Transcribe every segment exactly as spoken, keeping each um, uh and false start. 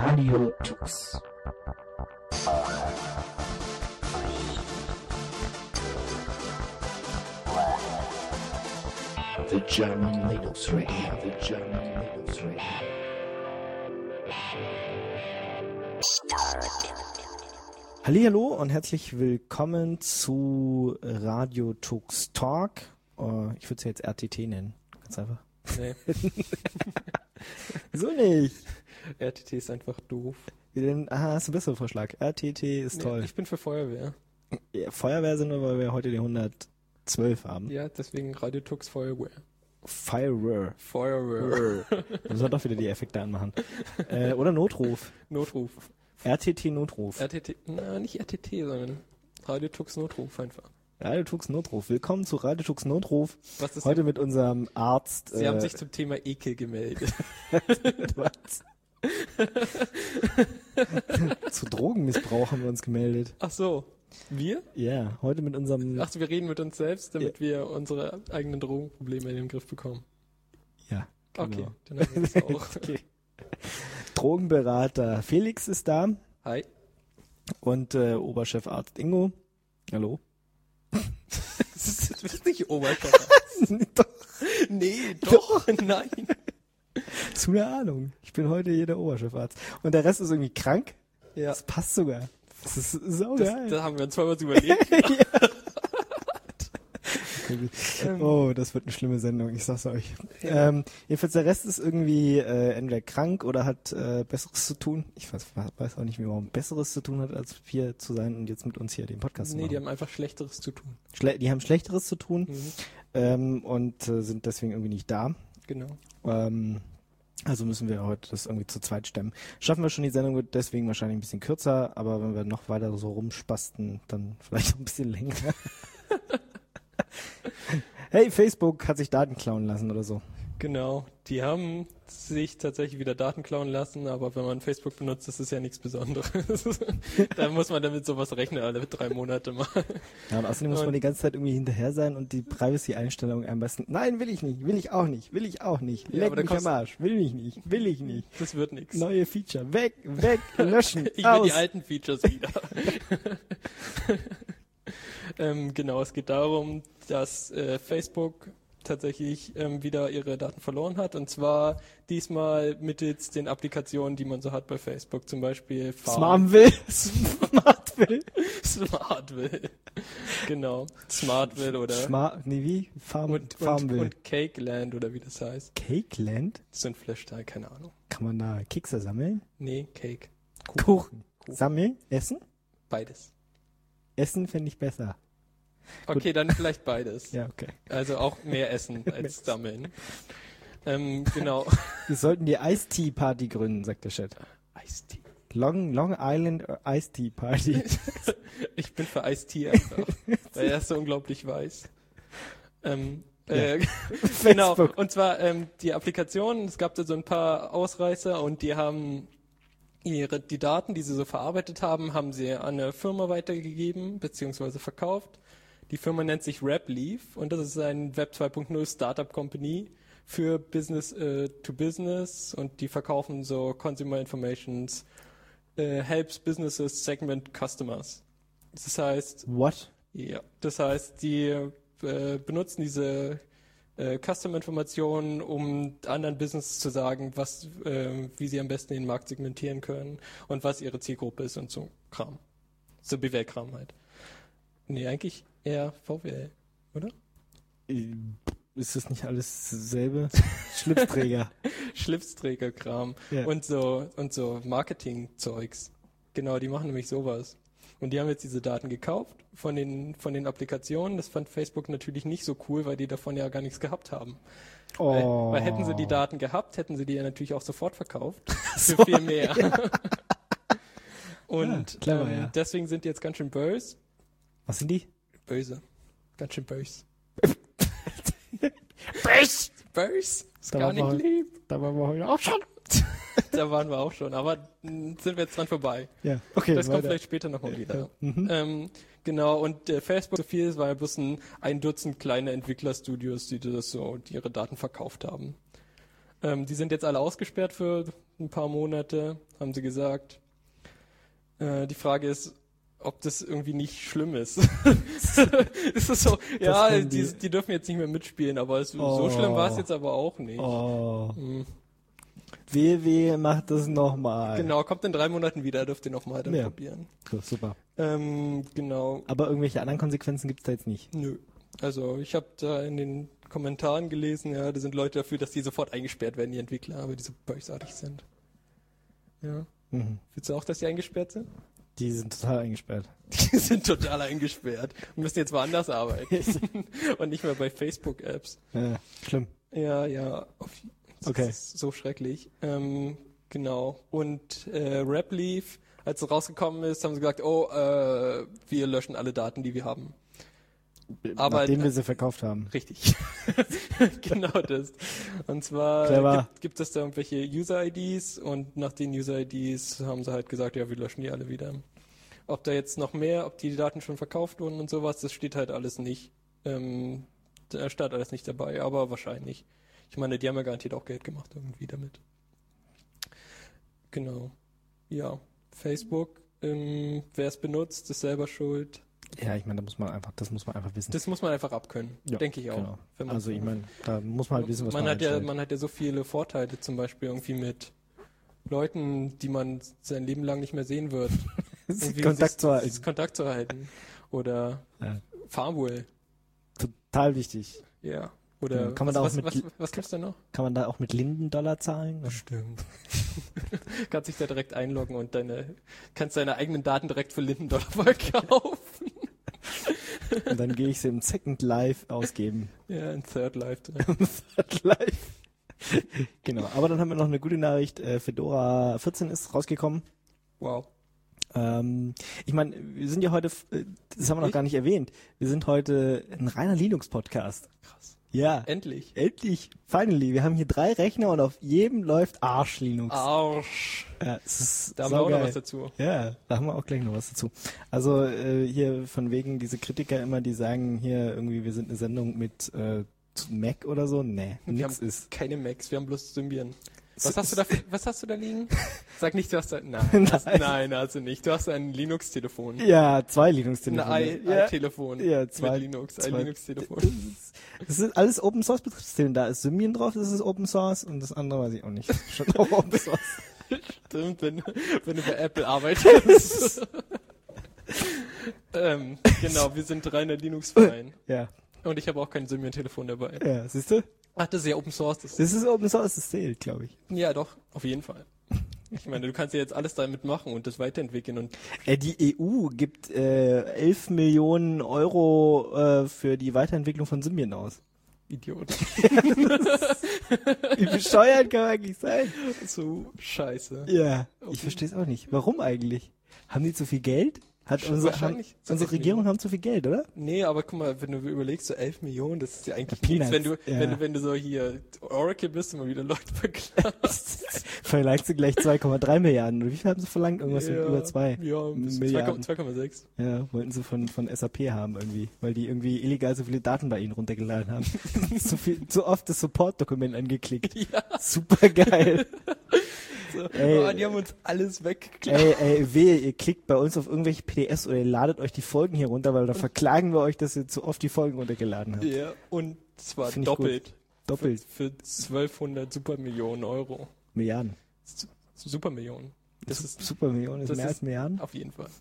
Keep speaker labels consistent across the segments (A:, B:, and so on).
A: Radio Tux. The German Linux Radio, the German Linux Radio.
B: Hallihallo und herzlich willkommen zu Radio Tux Talk. Uh, ich würde es ja jetzt R T T nennen. Ganz einfach.
C: Nee.
B: So nicht.
C: R T T ist einfach doof.
B: Wie denn? Aha, hast du einen besseren Vorschlag. R T T ist
C: Nee,
B: toll.
C: ich bin für Feuerwehr.
B: Ja, Feuerwehr sind wir, weil wir heute die hundertzwölf haben.
C: Ja, deswegen Radio Tux Feuerwehr.
B: Feuerwehr.
C: Feuerwehr.
B: Da müssen wir doch wieder die Effekte anmachen. Äh, oder Notruf.
C: Notruf.
B: R T T Notruf.
C: R T T, na, nicht R T T, sondern Radio Tux Notruf einfach.
B: Radio Tux Notruf. Willkommen zu Radio Tux Notruf.
C: Was ist
B: Heute mit unserem Arzt.
C: Sie
B: äh,
C: haben sich zum Thema Ekel gemeldet.
B: Was? Zu Drogenmissbrauch haben wir uns gemeldet.
C: Ach so. Wir?
B: Ja, heute mit unserem...
C: Ach so, wir reden mit uns selbst, damit ja. wir unsere eigenen Drogenprobleme in den Griff bekommen.
B: Ja, genau.
C: Okay, dann haben wir das auch.
B: Okay. Drogenberater Felix ist da.
C: Hi.
B: Und äh, Oberchefarzt Ingo. Hallo.
C: Das ist nicht Oberchefarzt.
B: Doch.
C: Nee, doch, nein.
B: Zu eine Ahnung. Ich bin heute hier der Oberchefarzt. Und der Rest ist irgendwie krank.
C: Ja.
B: Das passt sogar. Das ist so
C: das,
B: geil.
C: Da haben wir uns zweimal überlegt.
B: Ja. Oh, das wird eine schlimme Sendung, ich sag's euch. Ja. Ähm, jedenfalls der Rest ist irgendwie äh, entweder krank oder hat äh, Besseres zu tun. Ich weiß, weiß auch nicht, wie man Besseres zu tun hat, als hier zu sein und jetzt mit uns hier den Podcast
C: nee,
B: zu machen.
C: Nee, die haben einfach Schlechteres zu tun.
B: Schle- die haben Schlechteres zu tun
C: mhm.
B: ähm, und äh, sind deswegen irgendwie nicht da.
C: Genau.
B: Ähm, also müssen wir heute das irgendwie zu zweit stemmen. Schaffen wir schon, die Sendung wird deswegen wahrscheinlich ein bisschen kürzer, aber wenn wir noch weiter so rumspasten, dann vielleicht noch ein bisschen länger. Hey, Facebook hat sich Daten klauen lassen oder so.
C: Genau, die haben sich tatsächlich wieder Daten klauen lassen, aber wenn man Facebook benutzt, das ist ja nichts Besonderes. Da muss man damit sowas rechnen, alle drei Monate mal.
B: Ja, und außerdem muss man die ganze Zeit irgendwie hinterher sein und die Privacy-Einstellungen am besten. Nein, will ich nicht, will ich auch nicht, will ich auch nicht.
C: Ja,
B: Leck mich am Arsch, will ich nicht, will ich nicht.
C: Das wird nichts.
B: Neue Feature, weg, weg, löschen,
C: Ich
B: aus.
C: will die alten Features wieder. ähm, genau, es geht darum, dass äh, Facebook tatsächlich ähm, wieder ihre Daten verloren hat, und zwar diesmal mittels den Applikationen, die man so hat bei Facebook, zum Beispiel
B: Smartville. Smartville.
C: Smartville. Genau. Smartville oder
B: Smart, nee, wie? Farm,
C: und,
B: Farmville.
C: und, und Cakeland oder wie das heißt.
B: Cakeland?
C: Das sind Flashteil, keine Ahnung.
B: Kann man da Kekse sammeln?
C: Nee, Cake.
B: Kuchen. Kuchen. Kuchen. Sammeln? Essen?
C: Beides.
B: Essen fände ich besser.
C: Okay, Gut. Dann vielleicht beides.
B: Ja, okay.
C: Also auch mehr essen als sammeln. Ähm, genau.
B: Wir sollten die Ice Tea Party gründen, sagt der Chat.
C: Ice Tea.
B: Long, Long Island Ice Tea Party.
C: Ich bin für Ice Tea einfach, weil er ist so unglaublich weiß. Ähm,
B: ja.
C: äh, genau. Und zwar ähm, die Applikation, es gab da so ein paar Ausreißer und die haben ihre, die Daten, die sie so verarbeitet haben, haben sie an eine Firma weitergegeben, beziehungsweise verkauft. Die Firma nennt sich Rapleaf und das ist ein Web zwei Punkt null Startup Company für Business äh, to Business, und die verkaufen so Consumer Informations, äh, helps businesses segment customers. Das heißt...
B: What?
C: Ja, das heißt, die äh, benutzen diese äh, Custom-Informationen, um anderen Businesses zu sagen, was, äh, wie sie am besten den Markt segmentieren können und was ihre Zielgruppe ist und so Kram. So B W L-Kram halt. Nee, eigentlich eher V W L, oder?
B: Ist das nicht alles dasselbe? Schlipsträger.
C: Schlipsträger-Kram
B: ja.
C: und so und so Marketing-Zeugs. Genau, die machen nämlich sowas. Und die haben jetzt diese Daten gekauft von den von den Applikationen. Das fand Facebook natürlich nicht so cool, weil die davon ja gar nichts gehabt haben.
B: Oh.
C: Weil, weil hätten sie die Daten gehabt, hätten sie die ja natürlich auch sofort verkauft. Für
B: so,
C: viel mehr.
B: Ja.
C: Und
B: ja, clever,
C: ähm,
B: ja.
C: deswegen sind die jetzt ganz schön böse.
B: Was sind die?
C: Böse. Ganz schön böse.
B: Böse!
C: Böse? Ist
B: da
C: gar nicht
B: wir,
C: lieb.
B: Da waren wir heute auch schon.
C: Da waren wir auch schon, aber mh, sind wir jetzt dran vorbei.
B: Ja, okay.
C: Das
B: weiter.
C: kommt vielleicht später nochmal wieder.
B: Ja. Mhm.
C: Ähm, genau, und äh, Facebook so viel, es war ja bloß ein, ein Dutzend kleine Entwicklerstudios, die das so, die ihre Daten verkauft haben. Ähm, die sind jetzt alle ausgesperrt für ein paar Monate, haben sie gesagt. Äh, die Frage ist, ob das irgendwie nicht schlimm ist. Es ist so, ja, die, die, die dürfen jetzt nicht mehr mitspielen, aber es, oh. so schlimm war es jetzt aber auch nicht.
B: Oh.
C: Hm.
B: W W macht das nochmal.
C: Genau, kommt in drei Monaten wieder, dürft ihr nochmal dann
B: ja.
C: probieren.
B: Cool, super.
C: Ähm, genau.
B: Aber irgendwelche anderen Konsequenzen gibt's da jetzt nicht?
C: Nö. Also ich habe da in den Kommentaren gelesen, ja, da sind Leute dafür, dass die sofort eingesperrt werden, die Entwickler, aber die so bösartig sind. Ja.
B: Mhm.
C: Willst du auch, dass die eingesperrt sind?
B: Die sind total eingesperrt.
C: Die sind total eingesperrt und müssen jetzt woanders arbeiten. Und nicht mehr bei Facebook-Apps.
B: Ja, schlimm.
C: Ja, ja. Auf, das
B: okay.
C: ist so schrecklich. Ähm, genau. Und äh, Rapleaf, als es rausgekommen ist, haben sie gesagt, oh, äh, wir löschen alle Daten, die wir haben. Aber,
B: nachdem wir sie verkauft haben.
C: Richtig. Genau das. Und zwar gibt, gibt es da irgendwelche User-I Ds und nach den User-I Ds haben sie halt gesagt, ja, wir löschen die alle wieder. Ob da jetzt noch mehr, ob die Daten schon verkauft wurden und sowas, das steht halt alles nicht. Ähm, da steht alles nicht dabei, aber wahrscheinlich. Ich meine, die haben ja garantiert auch Geld gemacht irgendwie damit. Genau. Ja. Facebook, ähm, wer es benutzt, ist selber schuld.
B: Ja, ich meine, da muss man einfach, das muss man einfach wissen.
C: Das muss man einfach abkönnen, ja, denke ich auch.
B: Genau.
C: Wenn man
B: also ich meine, da muss man halt wissen, was man,
C: man hat. Ja,
B: einstellt.
C: man hat ja so viele Vorteile, zum Beispiel irgendwie mit Leuten, die man sein Leben lang nicht mehr sehen wird.
B: Kontakt
C: sich,
B: zu halten.
C: Kontakt zu halten. Oder
B: ja.
C: Farmwell.
B: Total wichtig.
C: Ja. Oder
B: ja, kann man
C: was,
B: da auch
C: was,
B: mit,
C: was, was gibt's da noch?
B: Kann man da auch mit Linden-Dollar zahlen?
C: Bestimmt. Kannst dich da direkt einloggen und deine, kannst deine eigenen Daten direkt für Linden-Dollar verkaufen.
B: Und dann gehe ich sie im Second Life ausgeben.
C: Ja, in Third Life.
B: Third Life. Genau, aber dann haben wir noch eine gute Nachricht. Äh, Fedora vierzehn ist rausgekommen.
C: Wow.
B: Ähm, ich meine, wir sind ja heute, das haben wir noch
C: ich?
B: gar nicht erwähnt, wir sind heute ein reiner Linux-Podcast.
C: Krass.
B: Ja.
C: Endlich.
B: Endlich. Finally. Wir haben hier drei Rechner und auf jedem läuft Arsch Linux.
C: Arsch.
B: Ja, es ist
C: da haben wir auch noch was dazu.
B: Ja, da haben wir auch gleich noch was dazu. Also äh, hier von wegen diese Kritiker immer, die sagen hier irgendwie, wir sind eine Sendung mit äh, Mac oder so. Nee,
C: wir
B: nix
C: haben
B: ist.
C: keine Macs, wir haben bloß Symbian. Was hast du da, was hast du da liegen? Sag nicht, du hast da, nein,
B: nein.
C: Hast, nein, also nicht. Du hast ein Linux-Telefon.
B: Ja, zwei Linux-Telefone.
C: Ein
B: ja.
C: iTelefon.
B: Ja, zwei.
C: Mit Linux, ein
B: zwei.
C: Linux-Telefon.
B: Das ist alles Open Source Betriebssystem. Da ist Symbian drauf, das ist Open Source und das andere weiß ich auch nicht. Das ist schon auch Open Source.
C: Stimmt, wenn, wenn du bei Apple arbeitest. ähm, genau, wir sind reiner Linux-Verein.
B: Ja.
C: Und ich habe auch kein Symbian-Telefon dabei.
B: Ja, siehst du?
C: Ach, das ist ja Open Source. Das,
B: das ist Open Source, das zählt, glaube ich.
C: Ja, doch, auf jeden Fall. Ich meine, du kannst ja jetzt alles damit machen und das weiterentwickeln. Und
B: äh, die E U gibt äh, elf Millionen Euro äh, für die Weiterentwicklung von Symbian aus.
C: Idiot.
B: Wie bescheuert kann man eigentlich sein?
C: So scheiße.
B: Ja, ich verstehe es auch nicht. Warum eigentlich? Haben die zu viel Geld? Hat unsere, haben, unsere Regierung haben zu viel Geld, oder?
C: Nee, aber guck mal, wenn du überlegst, so elf Millionen, das ist ja eigentlich
B: ja,
C: nichts, wenn du,
B: ja.
C: wenn du, wenn du so hier Oracle bist und mal wieder Leute verklagst.
B: Verlangst du gleich zwei Komma drei Milliarden. Oder wie viel haben sie verlangt? Irgendwas
C: ja,
B: mit über zwei
C: Ja,
B: Milliarden.
C: zwei Komma sechs.
B: Ja, wollten sie von, von S A P haben irgendwie, weil die irgendwie illegal so viele Daten bei ihnen runtergeladen haben. zu viel, zu oft das Support-Dokument angeklickt.
C: Ja.
B: Super geil.
C: So, ey, oh, die haben uns alles weggeklaut.
B: Ey, ey, wehe, ihr klickt bei uns auf irgendwelche P D Fs oder ihr ladet euch die Folgen hier runter, weil dann verklagen wir euch, dass ihr zu oft die Folgen runtergeladen habt.
C: Ja, und zwar
B: Find
C: doppelt.
B: Doppelt.
C: Für, für zwölfhundert Supermillionen Euro.
B: Milliarden.
C: Supermillionen. Das
B: Su-
C: ist
B: Supermillionen ist
C: das
B: mehr
C: ist
B: als Milliarden?
C: Auf jeden Fall.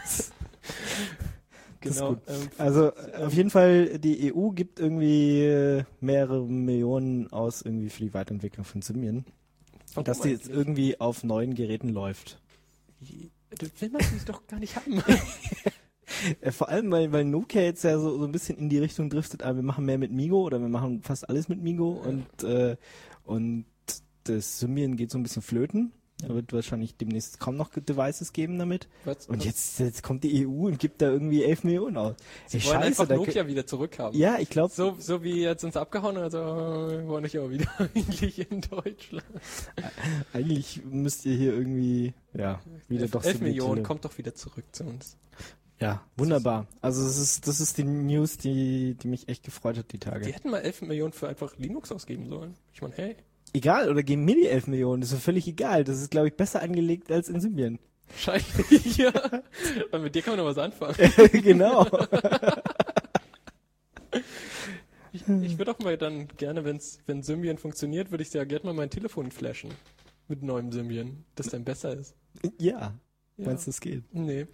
B: Genau.
C: Ähm,
B: also auf jeden Fall, die E U gibt irgendwie mehrere Millionen aus irgendwie für die Weiterentwicklung von Symbian. Und dass die jetzt irgendwie auf neuen Geräten läuft.
C: Das will man sich doch gar nicht haben.
B: Vor allem, weil, weil Nokia jetzt ja so, so ein bisschen in die Richtung driftet, aber wir machen mehr mit Migo oder wir machen fast alles mit Migo ja. und, äh, und das Symbian geht so ein bisschen flöten. Da wird wahrscheinlich demnächst kaum noch Devices geben damit.
C: Was,
B: und
C: was?
B: Jetzt, jetzt kommt die E U und gibt da irgendwie elf Millionen aus.
C: Sie
B: Ey,
C: wollen
B: Scheiße,
C: einfach
B: da
C: Nokia wieder zurückhaben.
B: Ja, ich glaube.
C: So, so wie jetzt uns abgehauen, also wir wollen euch aber wieder eigentlich in Deutschland.
B: Eigentlich müsst ihr hier irgendwie, ja, wieder
C: elf,
B: doch
C: elf
B: so
C: Millionen, kommt doch wieder zurück zu uns.
B: Ja, wunderbar. Also das ist, das ist die News, die, die mich echt gefreut hat, die Tage.
C: Die hätten mal elf Millionen für einfach Linux ausgeben sollen. Ich meine, hey.
B: Egal, oder geben mir die elf Millionen, das ist völlig egal. Das ist, glaube ich, besser angelegt als in Symbian.
C: Wahrscheinlich, ja. Weil mit dir kann man noch was anfangen.
B: Genau.
C: Ich, ich würde auch mal dann gerne, wenn's, wenn Symbian funktioniert, würde ich ja gerne mal mein Telefon flashen. Mit neuem Symbian, das dann besser ist.
B: Ja.
C: Ja.
B: Meinst du, das geht?
C: Nee.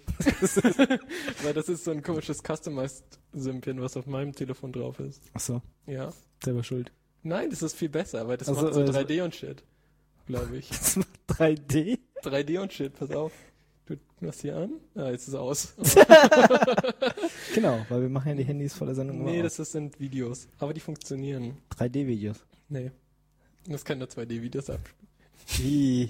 C: Weil das ist so ein komisches Customized Symbian, was auf meinem Telefon drauf ist.
B: Ach so,
C: Ja.
B: selber schuld.
C: Nein, das ist viel besser, weil das
B: Also,
C: macht so
B: also-
C: drei D und Shit. Glaube ich.
B: Das macht drei D?
C: drei D und Shit, pass auf. Du machst hier an? Ah, jetzt ist es aus.
B: Genau, weil wir machen ja die Handys vor der Sendung immer
C: Nee,
B: aus.
C: das, das sind Videos. Aber die funktionieren.
B: drei D-Videos.
C: Nee. Das kann nur zwei D-Videos abspielen.
B: Wie?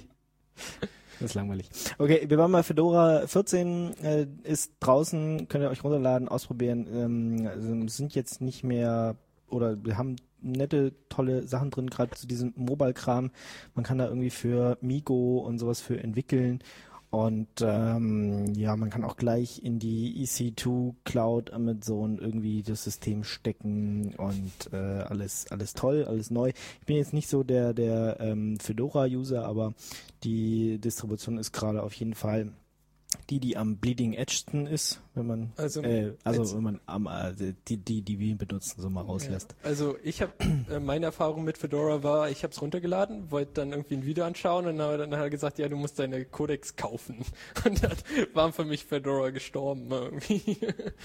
B: Das ist langweilig. Okay, wir waren mal Fedora vierzehn, äh, ist draußen, könnt ihr euch runterladen, ausprobieren. Ähm, also sind jetzt nicht mehr, oder wir haben nette, tolle Sachen drin, gerade zu diesem Mobile-Kram. Man kann da irgendwie für Migo und sowas für entwickeln. Und ähm, ja, man kann auch gleich in die E C zwei Cloud Amazon irgendwie das System stecken und äh, alles alles toll, alles neu. Ich bin jetzt nicht so der der ähm, Fedora-User, aber die Distribution ist gerade auf jeden Fall die, die am bleeding edgesten ist, wenn man
C: Also,
B: äh, also
C: jetzt-
B: wenn man am äh, die die die wir benutzen so mal rauslässt.
C: Ja. Also ich habe äh, meine Erfahrung mit Fedora war, ich habe es runtergeladen, wollte dann irgendwie ein Video anschauen und dann, dann hat er gesagt, ja, du musst deine Codecs kaufen. Und dann war für mich Fedora gestorben irgendwie.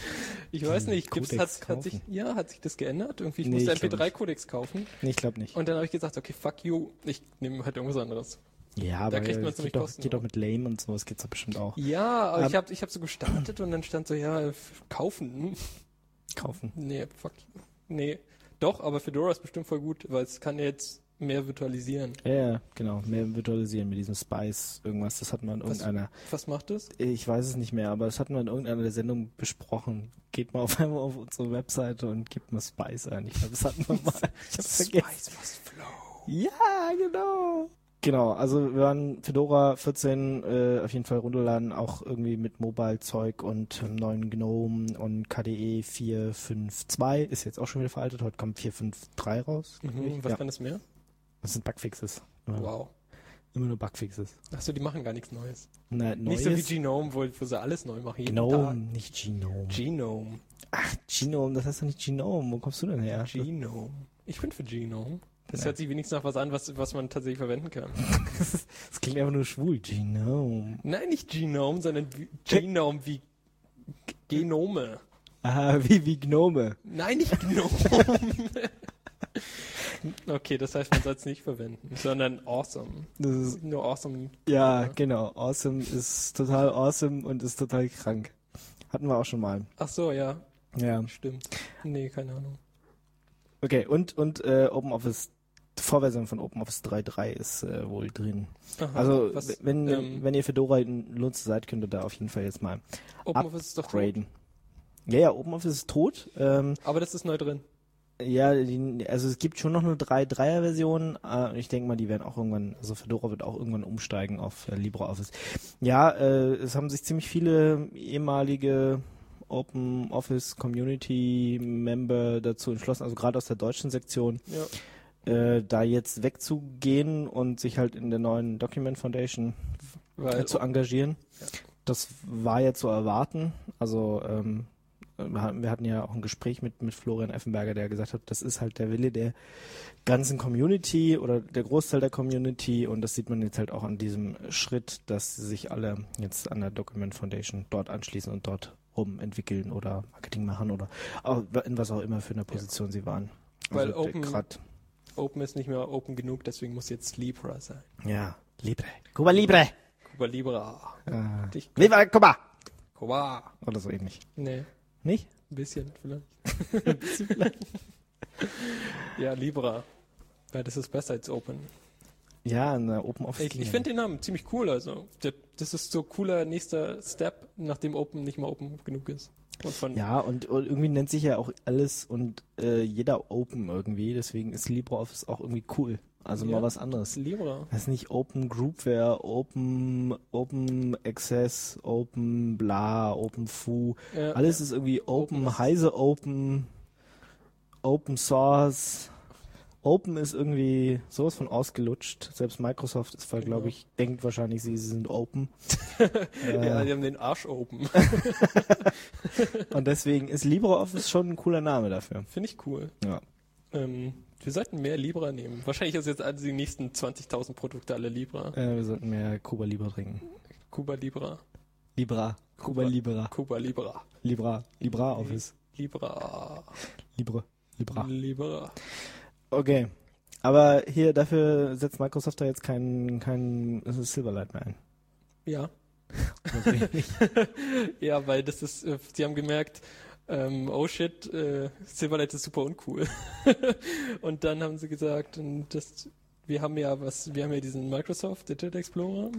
C: Ich weiß nicht, gibt's,
B: Codecs
C: hat, hat sich
B: kaufen?
C: ja, hat sich das geändert? Irgendwie ich
B: Nee,
C: musste
B: ich glaub
C: M P drei Codecs kaufen
B: Nee, ich glaube nicht.
C: und dann habe ich gesagt, okay, fuck you, ich nehme halt irgendwas anderes.
B: Ja, aber
C: kriegt man's
B: geht
C: nämlich
B: doch,
C: kostenlos.
B: geht doch mit Lame und sowas geht's doch bestimmt auch.
C: Ja, aber
B: Ähm,
C: ich habe ich hab so gestartet und dann stand so, ja, f- kaufen.
B: Kaufen.
C: Nee, fuck. Nee. Doch, aber Fedora ist bestimmt voll gut, weil es kann jetzt mehr virtualisieren.
B: Ja, ja, genau. Mehr virtualisieren mit diesem Spice, irgendwas. Das hatten wir in
C: Was?
B: irgendeiner,
C: Was macht das?
B: ich weiß es nicht mehr, aber das hatten wir in irgendeiner der Sendung besprochen. Geht mal auf einmal auf unsere Webseite und gebt mal Spice ein. Ich glaube, das hatten wir mal. Ich hab's vergessen.
C: must flow.
B: Ja, genau. Genau, also wir waren Fedora vierzehn äh, auf jeden Fall runterladen, auch irgendwie mit Mobile-Zeug und ähm, neuen GNOME und K D E vier fünf zwei ist jetzt auch schon wieder veraltet. Heute kommt vier fünf drei raus.
C: Mhm, was
B: ja.
C: kann das mehr?
B: Das sind Bugfixes. Immer,
C: Wow.
B: immer nur Bugfixes.
C: Achso, die machen gar nichts Neues.
B: Na,
C: Nicht so wie
B: Neues?
C: Genome, wo, wo sie alles neu machen. jeden
B: Gnome,
C: Tag.
B: nicht Genome.
C: Genome.
B: Ach, Genome, das heißt doch nicht Genome. Wo kommst du denn her?
C: Genome. Ich bin für Genome. Das
B: Ja.
C: hört sich wenigstens nach was an, was, was man tatsächlich verwenden kann.
B: Das klingt einfach nur schwul. Genome.
C: Nein, nicht Genome, sondern wie- Genome wie G- Genome.
B: Ah, wie, wie Gnome.
C: Nein, nicht Gnome. Okay, das heißt, man soll es nicht verwenden, sondern awesome.
B: Das ist,
C: Nur awesome.
B: ja, genau. Awesome ist total awesome und ist total krank. Hatten wir auch schon mal.
C: Ach so, ja,
B: Ja.
C: stimmt. Nee, keine Ahnung.
B: Okay, und, und äh, OpenOffice, die Vorversion von OpenOffice drei Punkt drei ist äh, wohl drin.
C: Aha,
B: Also,
C: was,
B: wenn,
C: ähm,
B: wenn ihr Fedora nutzt seid, könnt ihr da auf jeden Fall jetzt mal
C: OpenOffice ist doch tot.
B: upgraden. Ja, ja, OpenOffice ist tot. Ähm,
C: Aber das ist neu drin.
B: Ja, die, also es gibt schon noch eine drei Punkt dreier Version. Äh, ich denke mal, die werden auch irgendwann, also Fedora wird auch irgendwann umsteigen auf äh, LibreOffice. Ja, äh, es haben sich ziemlich viele ehemalige OpenOffice Community Member dazu entschlossen, also gerade aus der deutschen Sektion,
C: Ja.
B: äh, da jetzt wegzugehen und sich halt in der neuen Document Foundation
C: Weil,
B: äh, zu engagieren.
C: Ja.
B: Das war ja zu erwarten. Also ähm, wir hatten- wir hatten ja auch ein Gespräch mit, mit Florian Effenberger, der gesagt hat, das ist halt der Wille der ganzen Community oder der Großteil der Community und das sieht man jetzt halt auch an diesem Schritt, dass sich alle jetzt an der Document Foundation dort anschließen und dort rumentwickeln oder Marketing machen oder auch in was auch immer für eine Position sie waren.
C: Weil
B: Also der
C: Open-
B: grad,
C: Open ist nicht mehr open genug, deswegen muss jetzt Libra sein.
B: ja, Libre. Cuba Libre.
C: Cuba Libra.
B: Äh,
C: Dich-
B: Viva Cuba!
C: Cuba.
B: Oder so ähnlich.
C: Nee,
B: Nicht?
C: ein bisschen vielleicht. Ja, Libra. Weil das ist besser als Open.
B: Ja, eine Open Office.
C: Ich, ich finde den Namen ziemlich cool. Also, der, das ist so cooler nächster Step, nachdem Open nicht mehr open genug ist. Und von,
B: Ja, und, und irgendwie nennt sich ja auch alles und äh, jeder Open irgendwie, deswegen ist LibreOffice auch irgendwie cool. Also
C: Ja.
B: mal was anderes.
C: Libra.
B: Das ist nicht Open Groupware, Open, Open Access, Open Bla, Open Foo.
C: Ja,
B: Alles ist irgendwie Open,
C: Open ist-
B: Heise Open, Open Source, Open ist irgendwie sowas von ausgelutscht. Selbst Microsoft ist,
C: Genau.
B: glaube ich, denkt wahrscheinlich, sie sind Open.
C: Ja, die haben den Arsch open.
B: Und deswegen ist LibreOffice schon ein cooler Name dafür.
C: Finde ich cool.
B: Ja.
C: Ähm, wir sollten mehr Libra nehmen. Wahrscheinlich ist jetzt also die nächsten zwanzigtausend Produkte alle Libra.
B: Äh, wir sollten mehr Cuba Libre trinken.
C: Cuba Libra.
B: Libra. Cuba Libra.
C: Cuba Libra.
B: Libra. Libra Office.
C: Libra.
B: Libre. Libra.
C: Libra.
B: Okay. Aber hier, dafür setzt Microsoft da jetzt kein, kein Silverlight mehr ein.
C: Ja.
B: Natürlich nicht.
C: Ja, weil das ist, äh, sie haben gemerkt, ähm, oh shit, äh, Silverlight ist super uncool. Und dann haben sie gesagt, und das, wir haben ja was, wir haben ja diesen Microsoft Internet Explorer.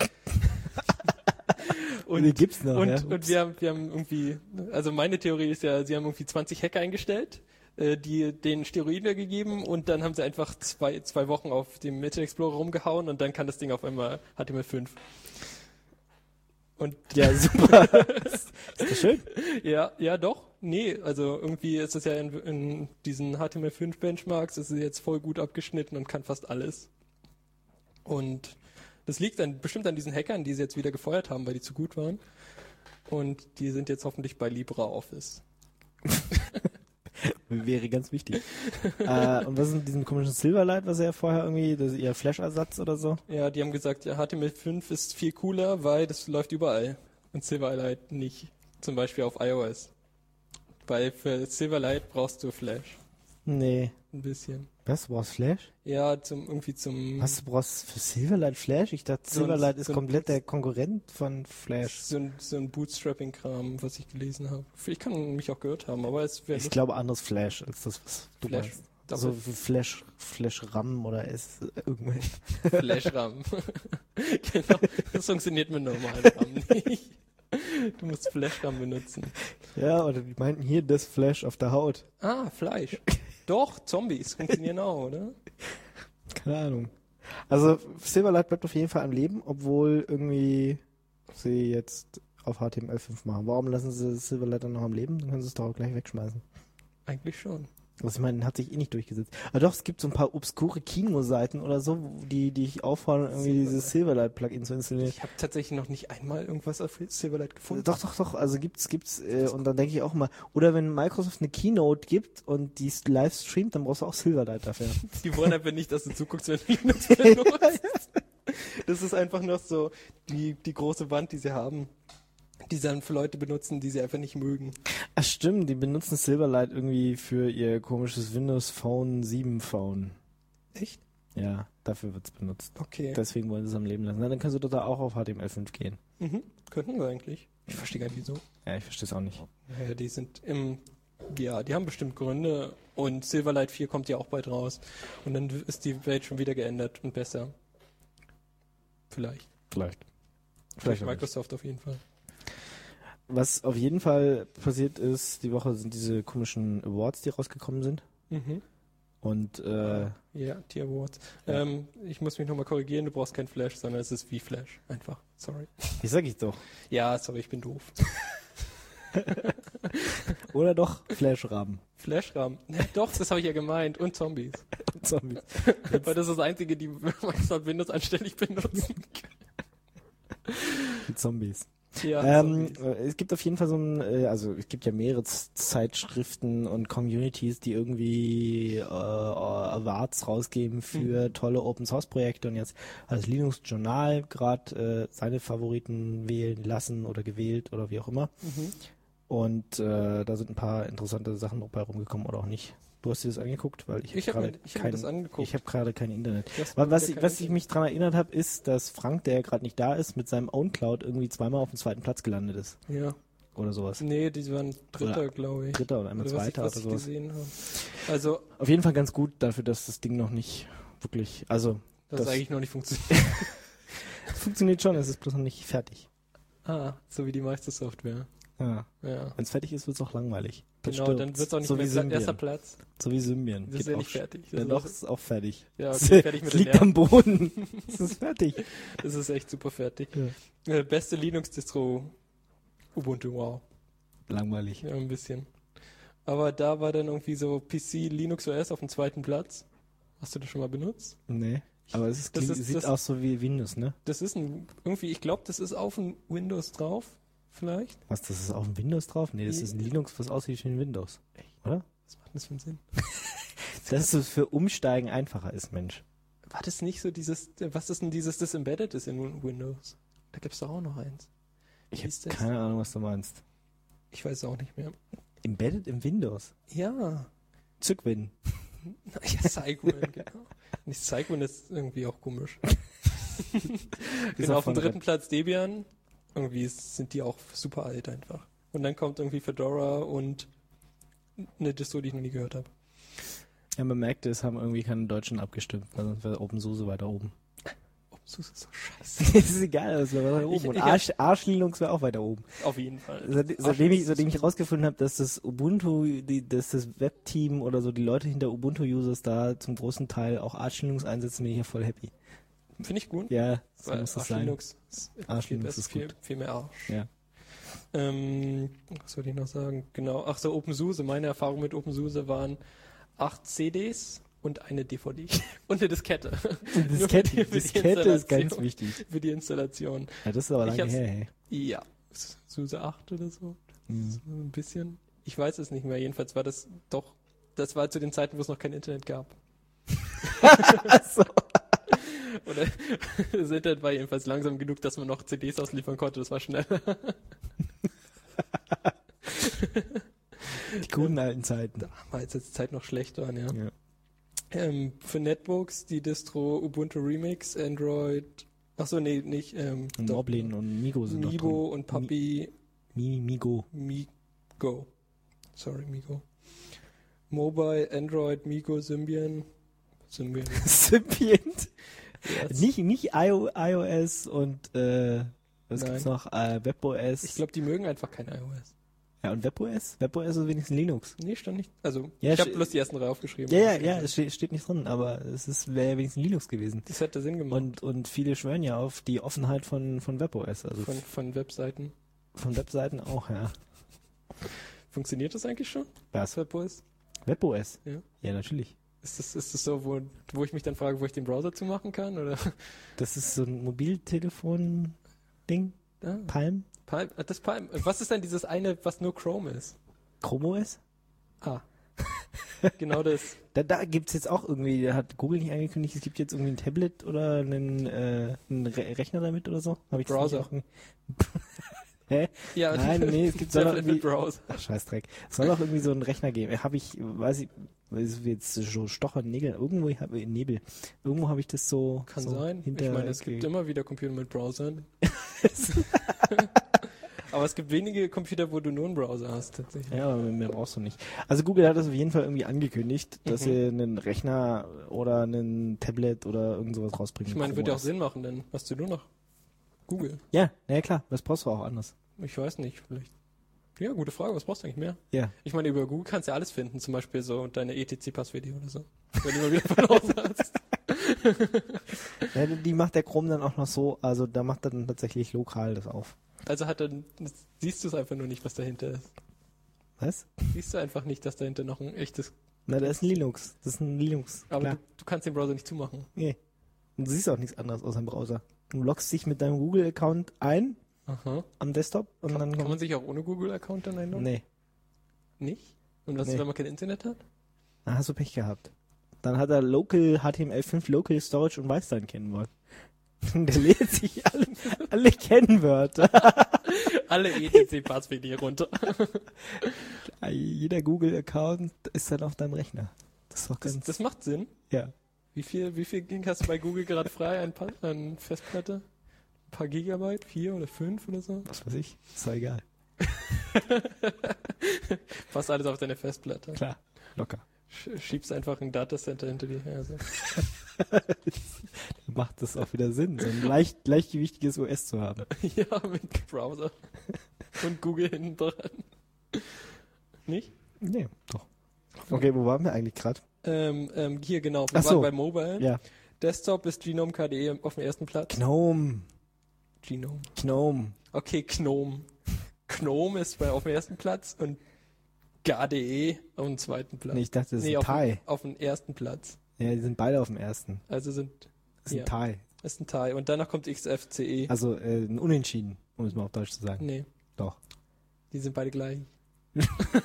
B: Und die gibt's noch,
C: und,
B: ja.
C: und wir haben, wir haben irgendwie, also meine Theorie ist ja, sie haben irgendwie zwanzig Hacker eingestellt, äh, die den Steroide gegeben und dann haben sie einfach zwei, zwei Wochen auf dem Internet Explorer rumgehauen und dann kann das Ding auf einmal H T M L fünf. Und
B: Ja, super. Ist das schön?
C: ja, ja doch. Nee, also irgendwie ist es ja in, in diesen H T M L fünf Benchmarks, ist es jetzt voll gut abgeschnitten und kann fast alles. Und das liegt dann bestimmt an diesen Hackern, die sie jetzt wieder gefeuert haben, weil die zu gut waren. Und die sind jetzt hoffentlich bei LibreOffice.
B: Wäre ganz wichtig. äh, und was ist mit diesem komischen Silverlight, was er ja vorher irgendwie, das ist ihr Flash-Ersatz oder so?
C: Ja, die haben gesagt, ja, H T M L fünf ist viel cooler, weil das läuft überall. Und Silverlight nicht. Zum Beispiel auf iOS. Weil für Silverlight brauchst du Flash.
B: Nee.
C: Ein bisschen.
B: Was, du brauchst Flash?
C: Ja, zum irgendwie zum...
B: Was, du brauchst für Silverlight Flash? Ich dachte,
C: So ein-
B: Silverlight
C: so
B: ist
C: ein
B: komplett
C: Boots-
B: der Konkurrent von Flash.
C: So ein, so ein Bootstrapping-Kram, was ich gelesen habe. Ich kann mich auch gehört haben, aber es wäre
B: Ich glaube, anderes Flash als das, was du
C: Flash.
B: meinst. Also Flash, Flash RAM oder S, irgendwas.
C: Flash-RAM. Genau, das funktioniert mit normalen RAM nicht. Du musst Flash-RAM benutzen.
B: Ja, oder die meinten hier das Flash auf der Haut.
C: Ah, Fleisch. Doch, Zombies funktionieren auch, oder?
B: Keine Ahnung. Also Silverlight bleibt auf jeden Fall am Leben, obwohl irgendwie sie jetzt auf H T M L fünf machen. Warum lassen sie Silverlight dann noch am Leben? Dann können sie es doch auch gleich wegschmeißen.
C: Eigentlich schon.
B: Also ich meine, hat sich eh nicht durchgesetzt. Aber doch, es gibt so ein paar obskure Kinoseiten oder so, wo die, die ich auffordern, irgendwie dieses Silverlight-Plugin zu installieren.
C: Ich habe tatsächlich noch nicht einmal irgendwas auf Silverlight gefunden.
B: Doch, doch, doch, also gibt's, gibt's, äh, und dann denke ich auch mal, oder wenn Microsoft eine Keynote gibt und die live streamt, dann brauchst du auch Silverlight dafür.
C: Die wollen einfach nicht, dass du zuguckst, wenn du Linux benutzt. Das ist einfach noch so die, die große Wand, die sie haben, die sie dann für Leute benutzen, die sie einfach nicht mögen.
B: Ach stimmt, die benutzen Silverlight irgendwie für ihr komisches Windows Phone sieben Phone.
C: Echt?
B: Ja, dafür wird's benutzt.
C: Okay.
B: Deswegen wollen sie es am Leben lassen. Na, dann kannst du doch da auch auf H T M L fünf gehen.
C: Mhm. Könnten wir eigentlich. Ich verstehe gar nicht wieso.
B: Ja, ich verstehe es auch nicht.
C: Ja, die sind im, ja, die haben bestimmt Gründe und Silverlight vier kommt ja auch bald raus und dann ist die Welt schon wieder geändert und besser. Vielleicht.
B: Vielleicht.
C: Vielleicht
B: auch nicht.
C: Microsoft auf jeden Fall.
B: Was auf jeden Fall passiert ist, die Woche sind diese komischen Awards, die rausgekommen sind.
C: Mhm.
B: Und äh,
C: Ja, die Awards.
B: Ja.
C: Ähm, ich muss mich nochmal korrigieren, du brauchst kein Flash, sondern es ist wie Flash. Einfach. Sorry.
B: wie sag ich doch.
C: Ja, sorry, ich bin doof.
B: Oder doch Flash-Rahmen.
C: Flash-RAM. Ja, doch, das habe ich ja gemeint. Und Zombies.
B: Zombies.
C: Weil das ist das Einzige, die Microsoft Windows anständig benutzen.
B: Die Zombies.
C: Ja,
B: Ähm,
C: Zombies.
B: äh, es gibt auf jeden Fall so ein, äh, also es gibt ja mehrere Z- Zeitschriften und Communities, die irgendwie äh, äh, Awards rausgeben für
C: Mhm.
B: tolle Open Source Projekte und jetzt hat das Linux Journal gerade äh, seine Favoriten wählen lassen oder gewählt oder wie auch immer.
C: Mhm.
B: Und äh, da sind ein paar interessante Sachen dabei rumgekommen oder auch nicht. Du hast dir das angeguckt, weil ich,
C: Ich
B: hab
C: habe
B: gerade
C: mir, ich hab mir
B: kein,
C: das angeguckt.
B: ich habe gerade kein Internet.
C: Das
B: Was, was,
C: ja
B: ich,
C: kein
B: was ich
C: Internet.
B: mich daran erinnert habe, ist, dass Frank, der gerade nicht da ist, mit seinem OwnCloud irgendwie zweimal auf dem zweiten Platz gelandet ist.
C: Ja.
B: Oder sowas.
C: Nee, die waren Dritter, glaube ich.
B: Dritter oder einmal
C: Oder was ich,
B: Zweiter
C: was
B: oder
C: ich
B: sowas.
C: gesehen habe. Also,
B: Auf jeden Fall ganz gut dafür, dass das Ding noch nicht wirklich, also
C: das,
B: Das-
C: ist eigentlich noch nicht funktioniert.
B: es funktioniert schon, es ist bloß noch nicht fertig.
C: Ah, so wie die meiste Software.
B: Ja.
C: Ja.
B: Wenn es fertig ist, wird es auch langweilig. Dann
C: Genau,
B: stirbt's.
C: dann wird es auch nicht
B: so
C: mehr
B: wie
C: Pla-
B: Symbian.
C: erster Platz.
B: So wie Symbian.
C: Das
B: Geht
C: ist ja
B: auch
C: nicht
B: sch-
C: fertig.
B: Ja,
C: Das
B: doch,
C: ist,
B: ist auch fertig.
C: ja,
B: Es
C: okay, fertig mit
B: es
C: den
B: liegt
C: Nerven.
B: am Boden. Es ist fertig.
C: Das ist echt super fertig.
B: Ja.
C: Äh, beste Linux-Distro Ubuntu, wow.
B: Langweilig.
C: Ja, ein bisschen. Aber da war dann irgendwie so P C Linux O S auf dem zweiten Platz. Hast du das schon mal benutzt?
B: Nee. Aber es ist,
C: Das
B: klingt,
C: ist-
B: sieht
C: das-
B: aus so wie Windows, ne?
C: Das ist ein, irgendwie, ich glaube, das ist auf ein Windows drauf, vielleicht.
B: Was, das ist auf dem Windows drauf? Nee, das
C: Nee.
B: ist ein Linux, was aussieht wie ein Windows. Oder?
C: Was macht das für einen Sinn?
B: Dass es für Umsteigen einfacher ist, Mensch.
C: War das nicht so dieses, was ist denn dieses, das Embedded ist in Windows? Da gibt's doch auch noch eins.
B: Ich
C: Wie ist
B: habe
C: das?
B: keine Ahnung, was du meinst.
C: Ich weiß es auch nicht mehr.
B: Embedded im Windows.
C: Ja.
B: Zugwin.
C: Ja, Cygwin, genau. Nicht Cygwin ist irgendwie auch komisch. Genau, auf dem dritten Platz Debian. Irgendwie sind die auch super alt einfach. Und dann kommt irgendwie Fedora und eine Distro, die ich noch nie gehört habe.
B: Ja, man merkt, es haben irgendwie keine Deutschen abgestimmt, weil sonst wäre OpenSUSE weiter oben.
C: OpenSUSE ist so scheiße.
B: Es ist egal, es wäre weiter oben.
C: Ich-
B: Und
C: ich-
B: Arsch, Arsch Linux wäre auch weiter oben.
C: Auf jeden Fall.
B: Seit, seitdem ich, seitdem ich rausgefunden habe, dass das Ubuntu, die, dass das Webteam oder so die Leute hinter Ubuntu-Users da zum großen Teil auch Arch Linux einsetzen, bin ich ja voll happy.
C: Finde ich gut.
B: Ja, so
C: Weil
B: muss das
C: Arch
B: sein.
C: Linux ist
B: Arch
C: viel,
B: Linux
C: besser,
B: ist
C: viel,
B: gut.
C: viel mehr Arsch.
B: Ja.
C: Ähm, was soll ich noch sagen? Genau. Ach so, OpenSUSE. Meine Erfahrung mit OpenSUSE waren acht C Ds und eine D V D. Und eine Diskette.
B: Die
C: Nur
B: Diskette,
C: für die- für die
B: Diskette ist ganz
C: Installation.
B: wichtig.
C: Für die Installation.
B: Ja, das ist aber
C: Ich
B: lange
C: hab's-
B: her, hey.
C: Ja. SUSE acht oder so.
B: Mhm.
C: So ein bisschen. Ich weiß es nicht mehr. Jedenfalls war das doch, das war zu den Zeiten, wo es noch kein Internet gab.
B: Achso.
C: Oder das Internet war jedenfalls langsam genug, dass man noch C Ds ausliefern konnte. Das war schneller.
B: Die guten alten Zeiten.
C: War jetzt die Zeit noch schlecht waren, ja.
B: Ja.
C: Ähm, für Netbooks die Distro Ubuntu Remix, Android, achso, nee, nicht, ähm,
B: Und
C: doch,
B: Moblin und Migo sind noch
C: Mibo
B: drin.
C: und Puppy,
B: Mi, Migo.
C: Migo. Sorry, Migo. Mobile, Android, Migo, Symbian. Symbian.
B: Symbiont.
C: Yes.
B: Nicht, nicht I O, iOS und äh, was
C: Nein.
B: gibt's noch? Äh, WebOS.
C: Ich glaube, die mögen einfach kein iOS.
B: ja, und WebOS? WebOS ist wenigstens Linux.
C: Nee, stand nicht. Also,
B: Ja,
C: ich habe
B: ste-
C: bloß die ersten drei aufgeschrieben.
B: Ja, ja, ja, es steht, steht nicht drin, aber es ist wäre wenigstens Linux gewesen.
C: Das hätte Sinn gemacht.
B: Und, und viele schwören ja auf die Offenheit von, von WebOS, also
C: Von,
B: von,
C: von Webseiten.
B: von Webseiten auch, ja.
C: Funktioniert das eigentlich schon?
B: Was?
C: WebOS?
B: WebOS?
C: Ja.
B: Ja, natürlich.
C: Ist das, ist das so, wo, wo ich mich dann frage, wo ich den Browser zumachen kann? Oder?
B: Das ist so ein Mobiltelefon-Ding,
C: Ah,
B: Palm,
C: Palm, ah, das Palm. Was ist denn dieses eine, was nur Chrome ist?
B: Chrome O S.
C: Ah. Genau das.
B: Da, da gibt's jetzt auch irgendwie, da hat Google nicht angekündigt, es gibt jetzt irgendwie ein Tablet oder einen, äh, einen Re Rechner damit oder so? Hab ich das
C: Browser.
B: nicht auch irgendwie- Hä?
C: Ja,
B: Nein, nee, es gibt soll noch
C: Tablet mit
B: irgendwie,
C: Browser.
B: ach, Scheißdreck. Es soll auch irgendwie so einen Rechner geben. Habe ich, weiß ich, weiß ich jetzt so stochern Nägel, irgendwo habe ich Nebel. Irgendwo habe ich das so
C: Kann
B: so
C: sein.
B: hinter
C: Ich meine, es gibt
B: ge-
C: immer wieder Computer mit Browsern. Aber es gibt wenige Computer, wo du nur einen Browser hast, tatsächlich.
B: Ja, aber mehr brauchst du nicht. Also Google hat das auf jeden Fall irgendwie angekündigt, dass
C: Mhm.
B: sie einen Rechner oder einen Tablet oder irgend sowas rausbringen.
C: Ich meine,
B: Chrome
C: würde ja auch
B: O S.
C: Sinn machen, denn hast du nur noch Google?
B: Ja, na ja, klar, das brauchst du auch anders.
C: Ich weiß nicht, vielleicht. Ja, gute Frage, was brauchst du eigentlich mehr?
B: Ja.
C: Ich meine, über Google kannst du ja alles finden, zum Beispiel so deine E T C-Passwörter oder so. Wenn du mal wieder verloren hast.
B: Ja, die macht der Chrome dann auch noch so, also da macht er dann tatsächlich lokal das auf.
C: Also hat dann, siehst du es einfach nur nicht, was dahinter ist.
B: Was?
C: Siehst du einfach nicht, dass dahinter noch ein echtes,
B: Na, da ist ein Linux. Das ist ein Linux.
C: aber
B: klar.
C: du, du kannst den Browser nicht zumachen.
B: Nee. Und du siehst auch nichts anderes aus dem Browser. Du loggst dich mit deinem Google-Account ein
C: Aha.
B: am Desktop und
C: Kann,
B: dann
C: kann man sich auch ohne Google-Account dann einloggen?
B: Nee,
C: Nicht? Und was
B: Nee.
C: ist, wenn man kein Internet hat?
B: dann hast du Pech gehabt. Dann hat er Local H T M L fünf, Local Storage und weiß dein Kennwort. Der lädt sich alle, alle Kennwörter.
C: Alle E T C-Passwörter hier runter.
B: Jeder Google-Account ist dann auf deinem Rechner. Das ist doch
C: Das,
B: ganz...
C: das macht Sinn.
B: ja.
C: Wie viel, wie viel ging hast du bei Google gerade frei an, Pa- an Festplatte? Ein paar Gigabyte? Vier oder fünf oder so?
B: Was weiß ich. Ist doch egal.
C: Passt alles auf deine Festplatte.
B: Klar. Locker.
C: Sch- Schiebst einfach ein Datacenter hinter dir her. So.
B: Macht das auch wieder Sinn, so ein leicht, gleichgewichtiges O S zu haben.
C: Ja, mit Browser. Und Google hinten dran. Nicht?
B: Nee, doch. Okay, wo waren wir eigentlich gerade?
C: Ähm, ähm, hier genau, wir
B: Ach
C: waren
B: so.
C: bei Mobile.
B: Ja.
C: Desktop ist Genome K D E auf dem ersten Platz.
B: Gnome.
C: Genome.
B: Gnome.
C: Okay, Gnome. Gnome ist bei, auf dem ersten Platz und K D E auf dem zweiten Platz.
B: Nee, ich dachte, das ist
C: Nee,
B: ein
C: auf,
B: Pi.
C: dem, auf dem ersten Platz.
B: Ja, die sind beide auf dem ersten.
C: Also sind...
B: Das ist
C: ja,
B: ein Tie.
C: ist ein Tie. Und danach kommt X F C E.
B: Also äh, ein Unentschieden, um es mal auf Deutsch zu sagen.
C: Nee,
B: Doch.
C: die sind beide gleich.
B: Das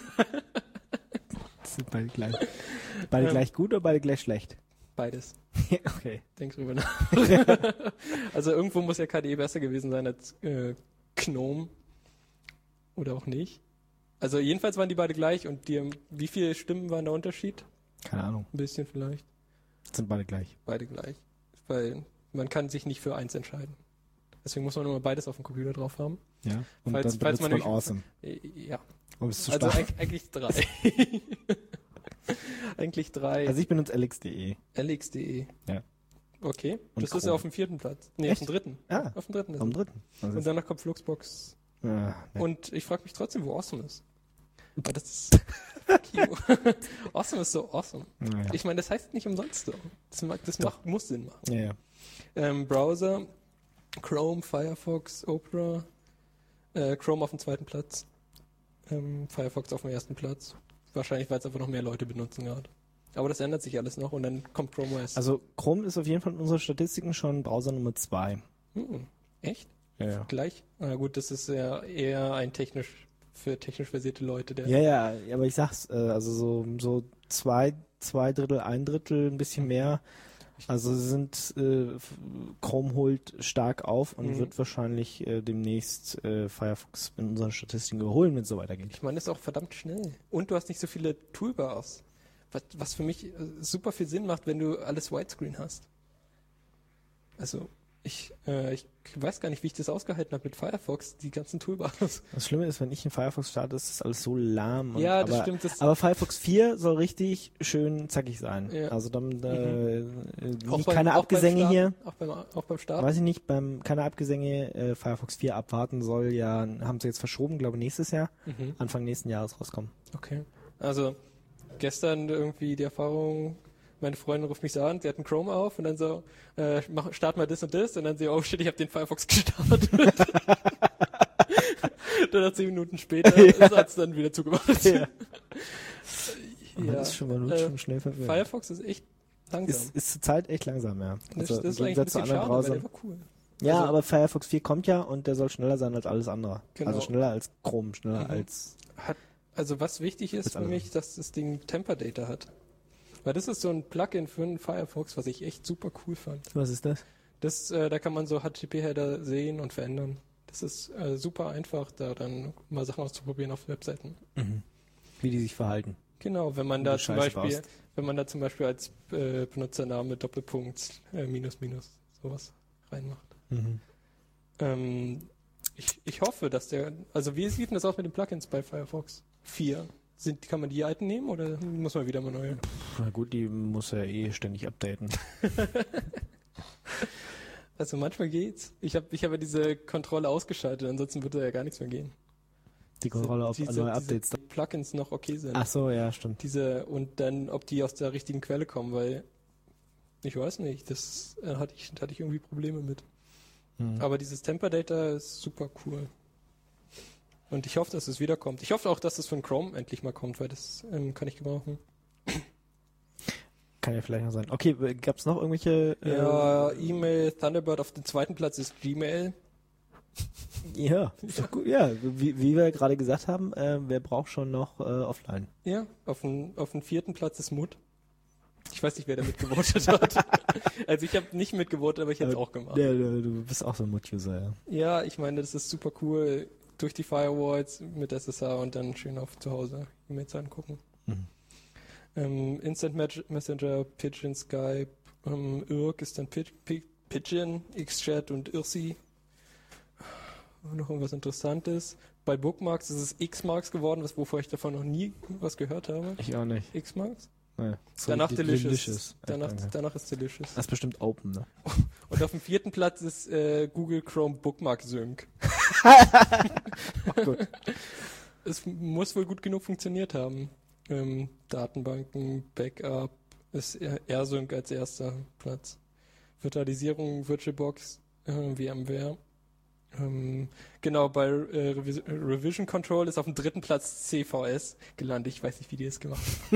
B: sind beide gleich. Beide
C: Ähm.
B: gleich gut oder beide gleich schlecht?
C: Beides.
B: Okay.
C: Denk drüber nach. Also irgendwo muss ja K D E besser gewesen sein als äh, Gnome. Oder auch nicht. Also jedenfalls waren die beide gleich und die, wie viele Stimmen waren der Unterschied?
B: Keine Ahnung.
C: Ein bisschen vielleicht.
B: Sind beide gleich.
C: Beide gleich. Weil man kann sich nicht für eins entscheiden. Deswegen muss man immer beides auf dem Computer drauf haben.
B: Ja. Und
C: Falls-
B: dann
C: falls
B: benutzt
C: man
B: man
C: nämlich-
B: Awesome.
C: Äh, Ja.
B: Um es zu
C: Also
B: starten.
C: eig- eigentlich drei. Eigentlich drei.
B: Also ich benutze L X punkt de.
C: L X punkt de.
B: Ja.
C: Okay.
B: Und
C: das ist ja
B: Chrome.
C: auf dem vierten Platz. Nee,
B: Echt?
C: auf dem dritten.
B: Ah,
C: Auf dem dritten ist
B: am
C: es.
B: dritten. Also
C: Und danach kommt Fluxbox.
B: ah, ja.
C: Und ich frage mich trotzdem, wo Awesome ist. Weil das ist... Fuck you. Awesome ist so awesome.
B: Naja.
C: Ich meine, das heißt nicht umsonst so. Das, mag, das macht, muss Sinn machen.
B: Ja, ja.
C: Ähm, Browser, Chrome, Firefox, Opera, äh, Chrome auf dem zweiten Platz, ähm, Firefox auf dem ersten Platz. Wahrscheinlich, weil es einfach noch mehr Leute benutzen gerade. Aber das ändert sich alles noch und dann kommt Chrome O S.
B: Also Chrome ist auf jeden Fall in unseren Statistiken schon Browser Nummer zwei.
C: Hm, echt?
B: Ja, ja.
C: Gleich? Na gut, das ist ja eher ein technisch, für technisch versierte Leute, der...
B: Ja, ja, aber ich sag's, äh, also so, so zwei, zwei Drittel, ein Drittel, ein bisschen mehr. Also sie sind, äh, f- Chrome holt stark auf und
C: Mhm.
B: wird wahrscheinlich äh, demnächst äh, Firefox in unseren Statistiken überholen, wenn es so weitergeht.
C: Ich meine, das ist auch verdammt schnell. Und du hast nicht so viele Toolbars. Was, was für mich äh, super viel Sinn macht, wenn du alles Widescreen hast. Also, ich, äh, ich weiß gar nicht, wie ich das ausgehalten habe mit Firefox, die ganzen Toolbars.
B: Das Schlimme ist, wenn ich in Firefox starte, ist das alles so lahm. Und,
C: Ja, das
B: aber,
C: stimmt, das-
B: aber Firefox vier soll richtig schön zackig sein.
C: Ja.
B: Also dann äh, äh,
C: Auch
B: nicht
C: beim-
B: keine
C: auch beim
B: Abgesänge
C: Starten?
B: hier.
C: Auch beim, auch beim Start?
B: Weiß ich nicht, beim keine Abgesänge äh, Firefox vier abwarten soll ja, haben sie jetzt verschoben, glaube nächstes Jahr,
C: Mhm.
B: Anfang nächsten Jahres rauskommen.
C: Okay. Also, gestern irgendwie die Erfahrung, meine Freundin ruft mich so an, sie hat einen Chrome auf und dann so, äh, mach, start mal das und das und dann so, oh shit, ich habe den Firefox gestartet. Dann hat zehn Minuten später, ja. hat es dann wieder zugemacht.
B: Ja.
C: Ja,
B: Das ist schon mal
C: äh,
B: schon schnell verwirrt.
C: Firefox ist echt langsam.
B: Ist, ist zur Zeit echt langsam, ja.
C: das,
B: Also,
C: das ist
B: im
C: eigentlich ein
B: Gegensatz zu
C: bisschen
B: anderen
C: schade, weil
B: Browsern.
C: der war cool.
B: Ja,
C: Also-
B: aber Firefox vier kommt ja und der soll schneller sein als alles andere.
C: Genau.
B: Also schneller als Chrome, schneller
C: Mhm.
B: als...
C: Hat, also was wichtig ist
B: Als
C: für
B: andere.
C: mich, dass das Ding Temper Data hat. Weil das ist so ein Plugin für einen Firefox, was ich echt super cool fand.
B: Was ist das?
C: Das, äh, da kann man so H T T P-Header sehen und verändern. Das ist äh, super einfach, da dann mal Sachen auszuprobieren auf Webseiten.
B: Wie die sich verhalten.
C: Genau, wenn man
B: Wenn
C: da
B: du
C: zum
B: Scheiße
C: Beispiel,
B: baust.
C: wenn man da zum Beispiel als äh, Benutzername Doppelpunkt äh, Minus Minus sowas reinmacht. Ähm, ich, ich hoffe, dass der, also wie sieht denn das aus mit den Plugins bei Firefox vier? Sind, kann man die alten nehmen oder muss man wieder mal neue?
B: Na gut, die muss er eh ständig updaten.
C: Also manchmal geht's. Ich habe ich hab ja diese Kontrolle ausgeschaltet, ansonsten würde da ja gar nichts mehr gehen.
B: Die Kontrolle auf
C: diese,
B: neue
C: diese
B: Updates.
C: Plugins noch okay sind.
B: Ach so, ja, stimmt.
C: Diese, und dann, ob die aus der richtigen Quelle kommen, weil ich weiß nicht, das äh, hatte ich, hatte ich irgendwie Probleme mit.
B: Mhm.
C: Aber dieses Temper Data ist super cool. Und ich hoffe, dass es wiederkommt. Ich hoffe auch, dass es von Chrome endlich mal kommt, weil das ähm, kann ich gebrauchen.
B: Kann ja vielleicht noch sein. Okay, gab es noch irgendwelche... äh,
C: Ja, E-Mail, Thunderbird auf dem zweiten Platz ist Gmail.
B: Ja, ist doch gut. Ja, wie, wie wir gerade gesagt haben, äh, wer braucht schon noch äh, offline?
C: Ja, auf dem, auf dem vierten Platz ist Mut. Ich weiß nicht, wer da mitgevotet hat. Also ich habe nicht mitgevotet, aber ich hätte es auch gemacht.
B: Ja, du, du bist auch so ein Mut-User, ja.
C: Ja, ich meine, das ist super cool. Durch die Firewalls mit S S H und dann schön auf zu Hause E-Mails angucken.
B: Mhm.
C: Ähm, Instant Mes- Messenger, Pidgin, Skype, ähm, I R C ist dann Pid- Pid- Pidgin, Xchat und I R C I. Noch irgendwas Interessantes. Bei Bookmarks ist es Xmarks geworden, was, wovor ich davon noch nie was gehört habe.
B: Ich auch nicht.
C: Xmarks?
B: Nee. So
C: Danach
B: die-
C: Delicious.
B: Delicious.
C: Danach,
B: Ja, danke.
C: danach ist Delicious.
B: Das ist bestimmt Open, ne?
C: Und auf dem vierten Platz ist äh, Google Chrome Bookmark Sync.
B: Oh, gut.
C: Es muss wohl gut genug funktioniert haben. Ähm, Datenbanken, Backup, ist AirSync als erster Platz. Virtualisierung, VirtualBox, äh, VMware. Ähm, genau, bei äh, Revis- Revision Control ist auf dem dritten Platz C V S gelandet. Ich weiß nicht, wie die das gemacht haben.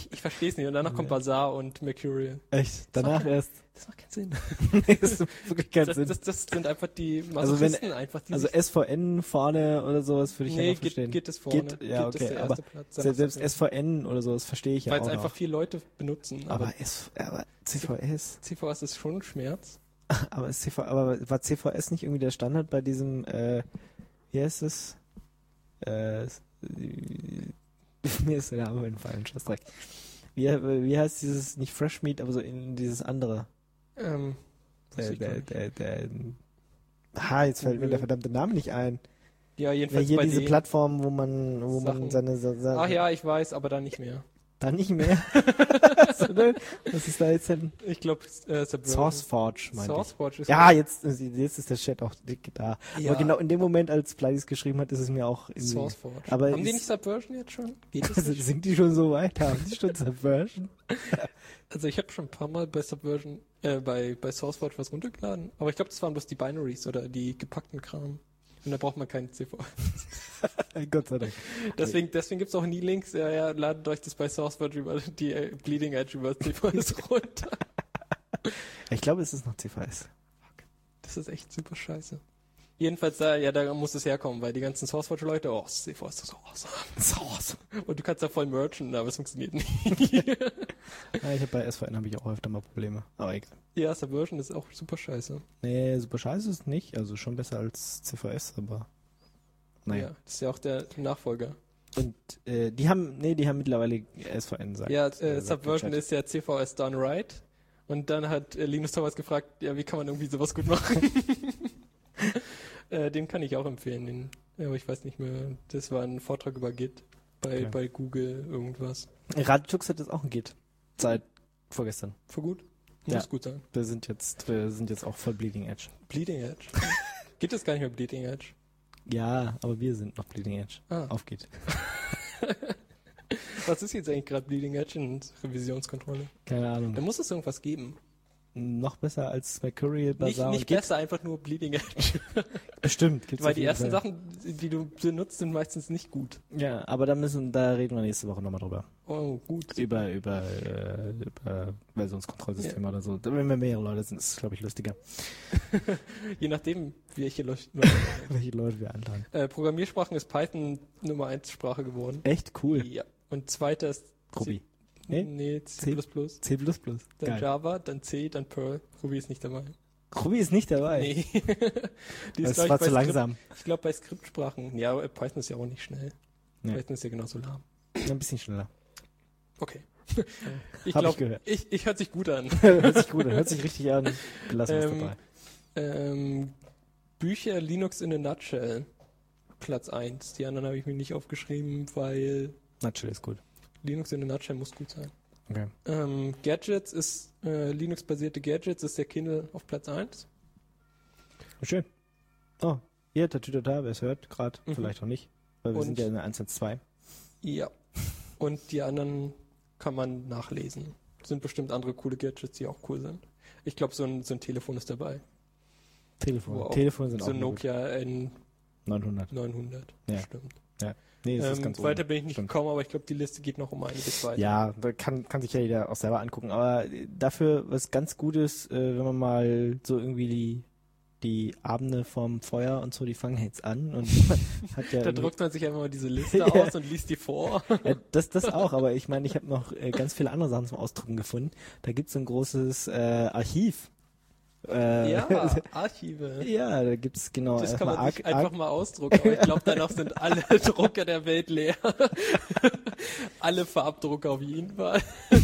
C: Ich, ich verstehe es nicht. Und danach kommt Bazaar und Mercurial.
B: Echt? Danach
C: macht,
B: erst?
C: Das macht keinen Sinn.
B: Nee, das macht wirklich keinen
C: Das,
B: Sinn.
C: das, das sind einfach die
B: Also wenn-
C: Masochisten einfach. Die
B: Also
C: sich,
B: S V N vorne oder sowas würde ich ja
C: nee,
B: noch verstehen.
C: geht, geht es vorne.
B: Geht, ja,
C: geht
B: okay,
C: ist der
B: aber
C: erste Platz.
B: Se- Selbst S V N oder sowas verstehe ich ja
C: Weil
B: auch
C: es einfach
B: noch.
C: viele Leute benutzen.
B: Aber, S, aber C V S,
C: C V S ist schon ein Schmerz.
B: aber, ist C V, aber war C V S nicht irgendwie der Standard bei diesem, äh, wie heißt es? Äh, mir ist der Name entfallen, scheiß Dreck. Wie, wie heißt dieses, nicht Fresh Meat, aber so in dieses andere?
C: Ähm, weiß
B: Der,
C: ich gar
B: der,
C: nicht.
B: der, der, ha, jetzt fällt mir der verdammte Name nicht ein.
C: Ja,
B: Ja,
C: jedenfalls
B: hier
C: bei
B: diese
C: denen.
B: Plattform, wo man, wo man
C: Sachen.
B: seine, seine
C: Ach ja, ich weiß, aber dann nicht mehr.
B: da nicht mehr. So, ne? Was ist da jetzt denn?
C: Ich glaube, äh, Subversion.
B: SourceForge, meinte ich.
C: SourceForge ist
B: Ja, jetzt, jetzt ist der Chat auch dick da.
C: Ja.
B: Aber genau in dem Moment, als Pleidis geschrieben hat, ist es mir auch irgendwie...
C: SourceForge.
B: Aber
C: Haben die
B: ist-
C: nicht Subversion jetzt schon? Geht das
B: Also,
C: nicht?
B: sind die schon so weit? Haben die schon Subversion?
C: Also ich habe schon ein paar Mal bei Subversion, äh, bei, bei SourceForge was runtergeladen, aber ich glaube, das waren bloß die Binaries oder die gepackten Kram. Und da braucht man keinen C V.
B: Gott sei Dank.
C: Deswegen, deswegen gibt es auch nie Links. Ja, ja, ladet euch das bei SourceForge über die äh, Bleeding Edge über C V S runter.
B: Ich glaube, es ist noch C V S.
C: Das ist echt super scheiße. Jedenfalls, da, ja, da muss es herkommen, weil die ganzen SourceForge-Leute, oh, C V S ist so awesome.
B: So awesome.
C: Und du kannst da voll merchen, aber es funktioniert nicht.
B: Ja, ich habe bei S V N habe ich auch öfter mal Probleme. Aber egal.
C: Ja, Subversion ist auch super scheiße.
B: Nee, super scheiße ist es nicht. Also schon besser als C V S, aber... Naja.
C: Ja, das ist ja auch der Nachfolger.
B: Und äh, die haben, nee, die haben mittlerweile S V N sagt.
C: Ja,
B: äh,
C: äh,
B: sagt
C: Subversion
B: der Chat.
C: ist ja C V S done right. Und dann hat äh, Linus Torvalds gefragt, ja, wie kann man irgendwie sowas gut machen? äh, den kann ich auch empfehlen. Den, ja, aber ich weiß nicht mehr. Das war ein Vortrag über Git bei,
B: Okay.
C: bei Google irgendwas.
B: Raditux hat jetzt auch ein Git. Seit vorgestern.
C: Für gut? Muss
B: Ja.
C: gut sein.
B: Wir sind jetzt, wir sind jetzt auch voll Bleeding Edge.
C: Bleeding Edge. Gibt es gar nicht mehr Bleeding Edge?
B: Ja, aber wir sind noch Bleeding Edge.
C: Ah.
B: Auf Git.
C: Was ist jetzt eigentlich gerade Bleeding Edge in Revisionskontrolle?
B: Keine Ahnung.
C: Da muss es irgendwas geben.
B: Noch besser als Mercurial,
C: Nicht,
B: Bazaar
C: nicht
B: und Git.
C: besser, einfach nur Bleeding Edge.
B: Bestimmt. Gibt's
C: Weil
B: auf
C: die
B: jeden
C: ersten
B: Fall.
C: Sachen, die du benutzt, sind meistens nicht gut.
B: Ja, aber da müssen, da reden wir nächste Woche nochmal drüber.
C: Oh, gut.
B: Über, über, äh, über Versionskontrollsysteme oder so. Wenn wir mehrere Leute sind, ist es, glaube ich, lustiger.
C: Je nachdem, welche Leute.
B: Welche Leute wir einladen.
C: äh, Programmiersprachen ist Python Nummer eins Sprache geworden.
B: Echt cool.
C: Ja. Und zweiter ist
B: Ruby.
C: C-
B: Nee?
C: Nee, C++.
B: C plus plus.
C: Dann
B: Geil.
C: Java, dann C, dann Perl. Ruby ist nicht dabei.
B: Ruby ist nicht dabei.
C: Nee. Die
B: Das
C: glaub ich,
B: war
C: bei
B: zu
C: Skript-
B: langsam.
C: Ich glaube bei Skriptsprachen. Ja, aber Python ist ja auch nicht schnell.
B: Nee.
C: Python ist ja genauso lahm.
B: Ein bisschen schneller.
C: Okay. Ich
B: Hab
C: glaube,
B: ich gehört.
C: ich, ich hört sich gut an.
B: Hört sich gut an. Hört sich richtig an. Lassen wir es
C: Ähm,
B: dabei.
C: Ähm, Bücher Linux in a Nutshell. Platz eins. Die anderen habe ich mir nicht aufgeschrieben, weil
B: Nutshell ist gut.
C: Linux in a Nutshell muss gut sein.
B: Okay.
C: Ähm, Gadgets ist, äh, Linux-basierte Gadgets ist der Kindle auf Platz eins.
B: Schön. Oh, hier, Tatütata, wer es hört, gerade,
C: Mhm.
B: vielleicht auch nicht. Weil wir
C: Und-
B: sind ja in der eins eins zwei.
C: Ja. Und die anderen kann man nachlesen. Sind bestimmt andere coole Gadgets, die auch cool sind. Ich glaube, so ein, so ein Telefon ist dabei.
B: Telefon.
C: Wo auch
B: Telefone sind
C: so
B: auch
C: ein
B: immer gut.
C: Nokia N
B: neunhundert.
C: neunhundert.
B: Ja.
C: Stimmt.
B: Nee, das ist
C: Ähm,
B: ganz
C: weiter
B: oben.
C: bin ich nicht
B: Stimmt.
C: gekommen, aber ich glaube, die Liste geht noch um einiges weiter.
B: Ja, da kann, kann sich ja jeder auch selber angucken. Aber dafür was ganz Gutes, äh, wenn man mal so irgendwie die, die Abende vorm Feuer und so, die fangen jetzt an und hat ja
C: Da
B: irgendwie-
C: druckt man sich einfach mal diese Liste
B: Ja.
C: aus und liest die vor.
B: ja, das, das auch, aber ich meine, ich habe noch äh, ganz viele andere Sachen zum Ausdrucken gefunden. Da gibt's so ein großes äh, Archiv. Äh,
C: Ja, Archive.
B: ja, da gibt's genau
C: Das kann man
B: erstmal
C: sich
B: Arc-
C: einfach mal ausdrucken, aber ich glaube, danach sind alle Drucker der Welt leer. Alle Farbdrucker auf jeden Fall.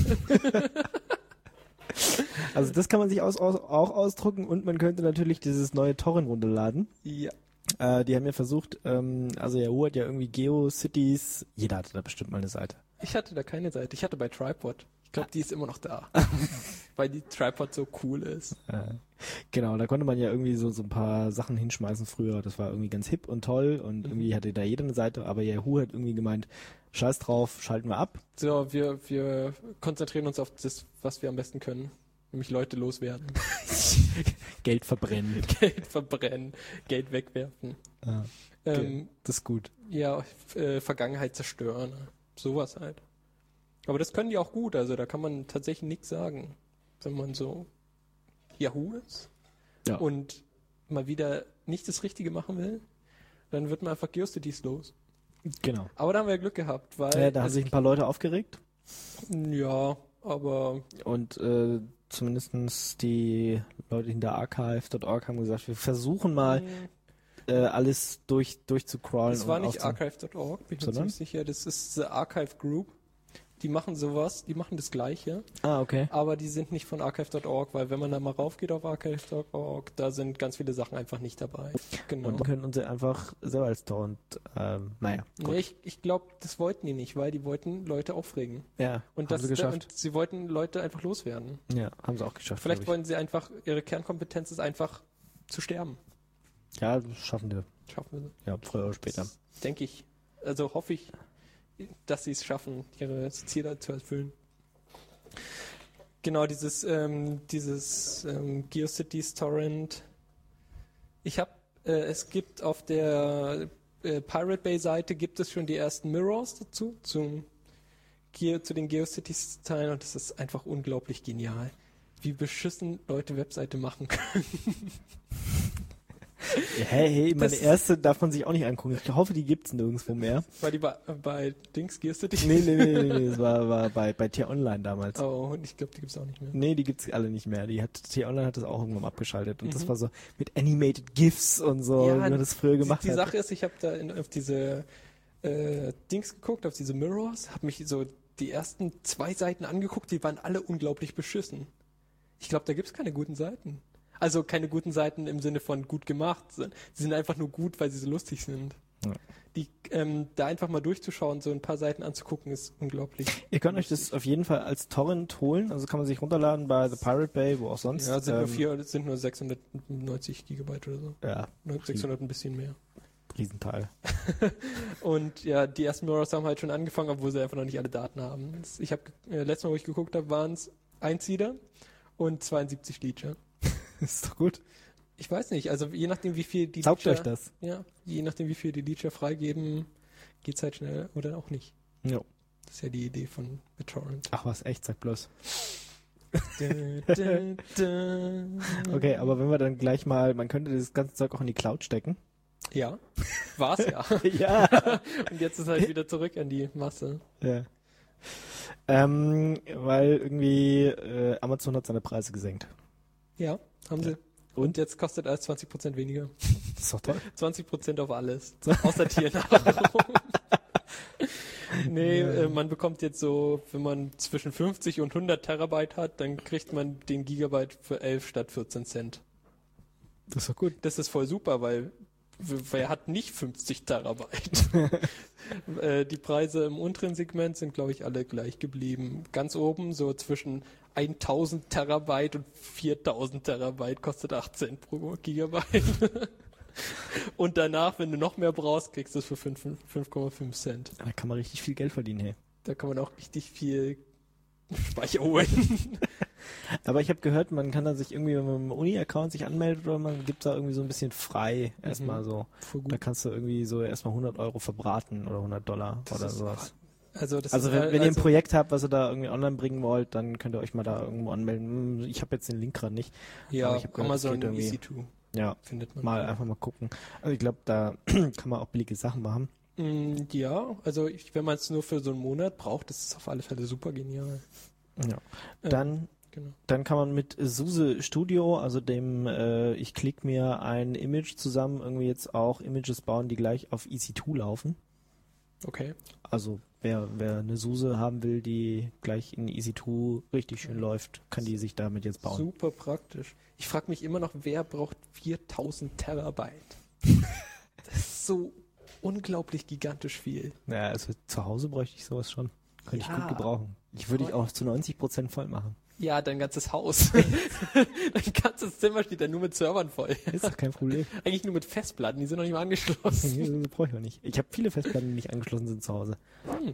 B: Also das kann man sich aus, aus, auch ausdrucken und man könnte natürlich dieses neue Torrent runterladen.
C: Ja.
B: Äh, die haben ja versucht, ähm, also Yahoo hat ja irgendwie GeoCities, jeder hatte da bestimmt mal eine Seite.
C: Ich hatte da keine Seite. Ich hatte bei Tripod. Ich glaube, die ist immer noch da. Weil die Tripod so cool ist.
B: Äh, genau, da konnte man ja irgendwie so, so ein paar Sachen hinschmeißen früher. Das war irgendwie ganz hip und toll und irgendwie hatte da jeder eine Seite, aber Yahoo hat irgendwie gemeint, scheiß drauf, schalten wir ab.
C: So, wir, wir konzentrieren uns auf das, was wir am besten können. Nämlich Leute loswerden.
B: Geld verbrennen.
C: Geld verbrennen. Geld wegwerfen.
B: Ja,
C: Ähm,
B: das ist gut.
C: ja, äh, Vergangenheit zerstören. Sowas halt. Aber das können die auch gut, also da kann man tatsächlich nichts sagen, wenn man so Yahoo ist
B: Ja.
C: und mal wieder nicht das Richtige machen will, dann wird man einfach GeoCities los.
B: Genau.
C: Aber da haben wir Glück gehabt, weil...
B: Ja, da haben sich ein paar Leute aufgeregt.
C: Ja, aber...
B: Und äh, zumindestens die Leute hinter archive Punkt org haben gesagt, wir versuchen mal äh, alles durch, durchzucrawlen.
C: Das war
B: und
C: nicht
B: aufzu-
C: archive Punkt org, bin ich mir
B: Sondern?
C: ziemlich sicher. Das ist The Archive Group. Die machen sowas, die machen das Gleiche,
B: Ah, okay.
C: aber die sind nicht von archive Punkt org, weil wenn man da mal raufgeht auf archive Punkt org, da sind ganz viele Sachen einfach nicht dabei. Genau.
B: Und dann können uns einfach selber als Torrent, ähm, naja, gut.
C: Nee, ich ich glaube, das wollten die nicht, weil die wollten Leute aufregen.
B: Ja,
C: Und,
B: haben
C: das,
B: sie geschafft.
C: und sie wollten Leute einfach loswerden.
B: Ja, haben sie auch geschafft.
C: Vielleicht
B: glaub
C: wollen sie einfach, ihre Kernkompetenz ist einfach zu sterben.
B: ich. Ja, das schaffen wir.
C: Schaffen wir so.
B: Ja, früher oder später.
C: Denke ich. Also hoffe ich, dass sie es schaffen, ihre Ziele zu erfüllen. Genau, dieses, ähm, dieses ähm, GeoCities Torrent. Ich habe, äh, es gibt auf der äh, Pirate Bay Seite gibt es schon die ersten Mirrors dazu, zum Geo, zu den GeoCities Teilen und das ist einfach unglaublich genial, wie beschissen Leute Webseite machen können.
B: Hey, hey, meine
C: Das-
B: erste darf man sich auch nicht angucken. Ich hoffe, die gibt's nirgendwo mehr.
C: Weil die bei, bei Dings GeoCities.
B: Nee, nee, nee, nee, nee. Das war, war bei, bei T-Online damals.
C: Oh, und ich glaube, die gibt es auch nicht mehr.
B: Nee, die gibt's alle nicht mehr. Die hat, T-Online hat das auch irgendwann mal abgeschaltet. Und das
C: Mhm.
B: war so mit Animated GIFs und so,
C: Ja,
B: wie man das früher gemacht
C: die, die
B: hat.
C: Sache ist, ich habe da in, auf diese äh, Dings geguckt, auf diese Mirrors, habe mich so die ersten zwei Seiten angeguckt, die waren alle unglaublich beschissen. Ich glaube, da gibt es keine guten Seiten. Also keine guten Seiten im Sinne von gut gemacht. Sie sind einfach nur gut, weil sie so lustig sind.
B: Ja.
C: Die, ähm, da einfach mal durchzuschauen, so ein paar Seiten anzugucken, ist unglaublich.
B: Ihr könnt euch das auf jeden Fall als Torrent holen. Also kann man sich runterladen bei The Pirate Bay, wo auch sonst.
C: Ja, sind,
B: ähm,
C: nur vier, sind nur sechshundertneunzig Gigabyte oder so.
B: Ja,
C: sechshundert ein bisschen mehr.
B: Riesenteil.
C: Und ja, die ersten Mirrors haben halt schon angefangen, obwohl sie einfach noch nicht alle Daten haben. Das- Ich habe äh, letztes Mal, wo ich geguckt habe, waren es ein Seeder und zweiundsiebzig Leacher.
B: Ist doch gut.
C: Ich weiß nicht, also je nachdem, wie viel die
B: Saugt
C: Leacher,
B: euch das.
C: ja, je nachdem, wie viel die Leacher freigeben, geht's halt schnell oder auch nicht.
B: Jo.
C: Das ist ja die Idee von BitTorrent.
B: Ach was, echt, sag bloß.
C: Dun, dun, dun.
B: Okay, aber wenn wir dann gleich mal, man könnte das ganze Zeug auch in die Cloud stecken.
C: Ja, war's ja.
B: Ja.
C: Und jetzt ist halt wieder zurück an die Masse.
B: Ja. Ähm, weil irgendwie äh, Amazon hat seine Preise gesenkt.
C: Ja, haben sie. Und jetzt kostet alles zwanzig Prozent weniger.
B: Das ist doch toll.
C: zwanzig Prozent auf alles. Außer Tiernahrung. Nee, äh, man bekommt jetzt so, wenn man zwischen fünfzig und hundert Terabyte hat, dann kriegt man den Gigabyte für elf statt vierzehn Cent.
B: Das ist doch gut.
C: Das ist voll super, weil w- wer hat nicht fünfzig Terabyte? äh, die Preise im unteren Segment sind, glaube ich, alle gleich geblieben. Ganz oben, so zwischen tausend Terabyte und viertausend Terabyte kostet acht Cent pro Gigabyte. Und danach, wenn du noch mehr brauchst, kriegst du es für fünf Komma fünf Cent.
B: Da kann man richtig viel Geld verdienen, hey.
C: Da kann man auch richtig viel Speicher holen.
B: Aber ich habe gehört, man kann dann sich irgendwie, wenn man mit dem Uni-Account sich anmeldet oder man gibt da irgendwie so ein bisschen frei erstmal so.
C: Voll
B: Da kannst du irgendwie so erstmal hundert Euro verbraten oder hundert Dollar
C: Das
B: oder
C: ist-
B: sowas.
C: Also, das
B: Also
C: ist,
B: wenn,
C: äh,
B: wenn ihr ein
C: also-
B: Projekt habt, was ihr da irgendwie online bringen wollt, dann könnt ihr euch mal da irgendwo anmelden. Hm, Ich habe jetzt den Link gerade nicht.
C: ja,
B: aber ich hab gehört, das
C: Amazon
B: geht irgendwie.
C: E C zwei
B: Ja,
C: findet man.
B: mal einfach mal gucken. Also ich glaube, da kann man auch billige Sachen machen.
C: Mm, Ja, also ich, wenn man es nur für so einen Monat braucht, das ist auf alle Fälle super genial.
B: Ja.
C: Ähm,
B: Dann
C: Genau.
B: Dann kann man mit SUSE Studio, also dem, äh, ich klicke mir ein Image zusammen, irgendwie jetzt auch Images bauen, die gleich auf E C zwei laufen.
C: Okay.
B: Also wer, wer eine SUSE haben will, die gleich in E C zwei richtig schön läuft, kann die sich damit jetzt bauen.
C: Super praktisch. Ich frage mich immer noch, wer braucht viertausend Terabyte? Das ist so unglaublich gigantisch viel.
B: Ja, also zu Hause bräuchte ich sowas schon. Könnte
C: Ja.
B: ich gut gebrauchen. Ich würde ich auch zu neunzig Prozent voll machen.
C: Ja, dein ganzes Haus. Dein ganzes Zimmer steht dann nur mit Servern voll.
B: Ist doch kein Problem.
C: Eigentlich nur mit Festplatten, die sind noch nicht mal angeschlossen.
B: Das brauche ich auch nicht. Ich habe viele Festplatten, die nicht angeschlossen sind zu Hause.
C: Hm.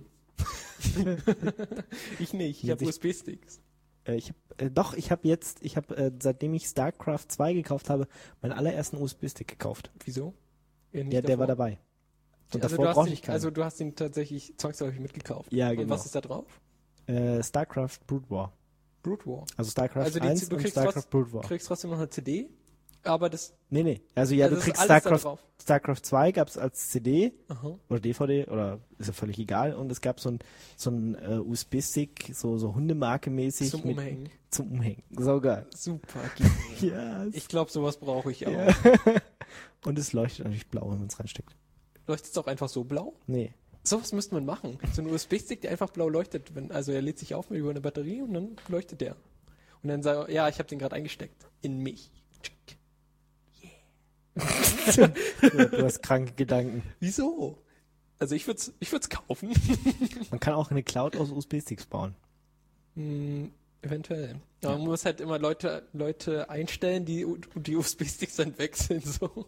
C: Ich nicht, ich
B: Ja,
C: habe
B: sich-
C: U S B-Sticks.
B: Äh, ich hab, äh, doch, ich habe jetzt, ich habe, äh, seitdem ich StarCraft zwei gekauft habe, meinen allerersten U S B-Stick gekauft.
C: Wieso? Ja, nicht
B: Ja, der war
C: davor.
B: dabei. Und
C: Also
B: davor
C: du, hast
B: brauchte
C: ihn,
B: ich keinen.
C: also du hast ihn tatsächlich zwangsläufig mitgekauft.
B: Ja,
C: Und
B: genau.
C: was ist da drauf?
B: Äh, StarCraft Brood War.
C: Brood War.
B: Also StarCraft
C: Also die,
B: eins
C: du
B: und
C: kriegst,
B: StarCraft
C: trotz,
B: Brood War.
C: kriegst trotzdem noch eine C D, aber das...
B: Nee, nee. Also ja,
C: also
B: du
C: das
B: kriegst
C: ist alles da
B: StarCraft,
C: drauf.
B: StarCraft zwei gab's als C D
C: Aha.
B: oder D V D oder ist ja völlig egal und es gab so ein so ein äh, U S B-Stick, so so Hundemarke-mäßig
C: Zum
B: mit,
C: Umhängen.
B: zum Umhängen. So geil.
C: Super.
B: Ja.
C: Ich glaube, sowas brauche ich auch.
B: Ja. Und es leuchtet natürlich blau, wenn man es reinsteckt.
C: Leuchtet es auch einfach so blau?
B: Nee.
C: Sowas müsste man machen. So ein U S B-Stick, der einfach blau leuchtet. Wenn, also er lädt sich auf mit über eine Batterie und dann leuchtet der. Und dann sagt er, ja, ich habe den gerade eingesteckt. In mich.
B: Ja, du hast kranke Gedanken.
C: Wieso? Also ich würde es ich würd's kaufen.
B: Man kann auch eine Cloud aus U S B-Sticks bauen.
C: Hm, eventuell. Aber man muss halt immer Leute, Leute einstellen, die die U S B-Sticks dann wechseln. So.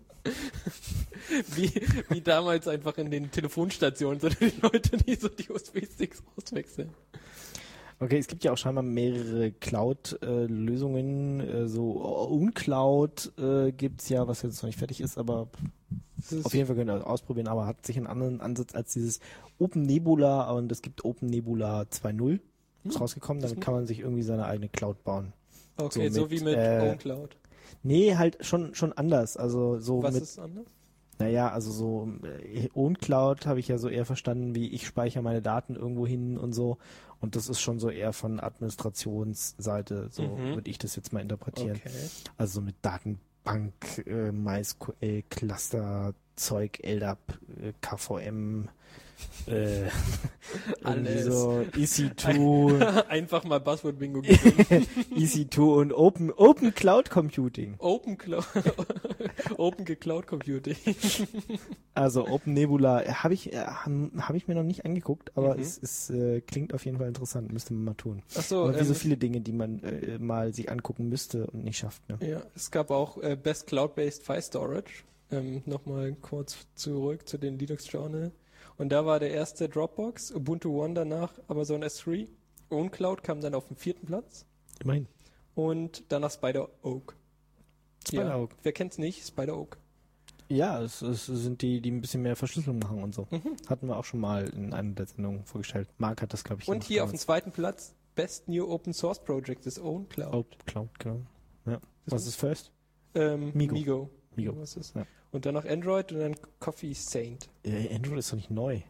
C: wie, wie damals einfach in den Telefonstationen, so die Leute, die so die U S B-Sticks auswechseln.
B: Okay, es gibt ja auch scheinbar mehrere Cloud-Lösungen. Äh, so Uncloud äh, gibt's ja, was jetzt noch nicht fertig ist, aber auf jeden Fall könnt ihr das ausprobieren, aber hat sich einen anderen Ansatz als dieses Open Nebula und es gibt Open Nebula zwei Punkt null. Ist hm. rausgekommen, damit kann man sich irgendwie seine eigene Cloud bauen.
C: Okay, so, mit, so wie mit
B: äh,
C: OwnCloud.
B: Nee, halt schon schon anders. Also so
C: Was
B: mit,
C: ist anders?
B: Naja, also so äh, OwnCloud habe ich ja so eher verstanden, wie ich speichere meine Daten irgendwo hin und so. Und das ist schon so eher von Administrationsseite, so
C: Mhm.
B: würde ich das jetzt mal interpretieren.
C: Okay.
B: Also so mit Datenbank, äh, MySQL, Cluster, Zeug, L D A P, äh, K V M, äh, irgendwie
C: Alles.
B: so E C zwei,
C: Einfach mal Buzzword-Bingo geben.
B: E C zwei und Open, Open Cloud Computing.
C: Open Cloud, Open Cloud Computing.
B: Also Open Nebula habe ich, äh, habe hab ich mir noch nicht angeguckt, aber
C: Mhm.
B: es, es äh, klingt auf jeden Fall interessant, müsste man mal tun.
C: Ach so,
B: aber wie
C: ähm,
B: so viele Dinge, die man äh, mal sich angucken müsste und nicht schafft. Ne?
C: Ja, es gab auch äh, Best Cloud-Based File Storage. Ähm, Nochmal kurz zurück zu den Linux Journal. Und da war der erste Dropbox, Ubuntu One danach Amazon S drei. OwnCloud kam dann auf den vierten Platz.
B: Immerhin.
C: Und danach Spider Oak.
B: Spider
C: ja,
B: Oak.
C: Wer kennt's nicht? Spider Oak.
B: Ja, es, es sind die, die ein bisschen mehr Verschlüsselung machen und so.
C: Mhm.
B: Hatten wir auch schon mal in einer der Sendungen vorgestellt. Marc hat das, glaube ich,
C: Und
B: gemacht
C: hier auf dem
B: damals.
C: zweiten Platz Best New Open Source Project ist OwnCloud.
B: Oh, Cloud, genau. Ja. Was ist first?
C: Ähm,
B: Migo.
C: Migo.
B: Migo.
C: Was ist?
B: Ja.
C: Und dann noch Android und dann Coffee Saint.
B: Äh, Android ist doch nicht neu.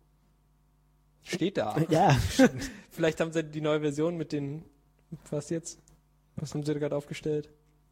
C: Steht da.
B: Ja.
C: Vielleicht haben sie die neue Version mit den, was jetzt? Was haben sie da gerade aufgestellt?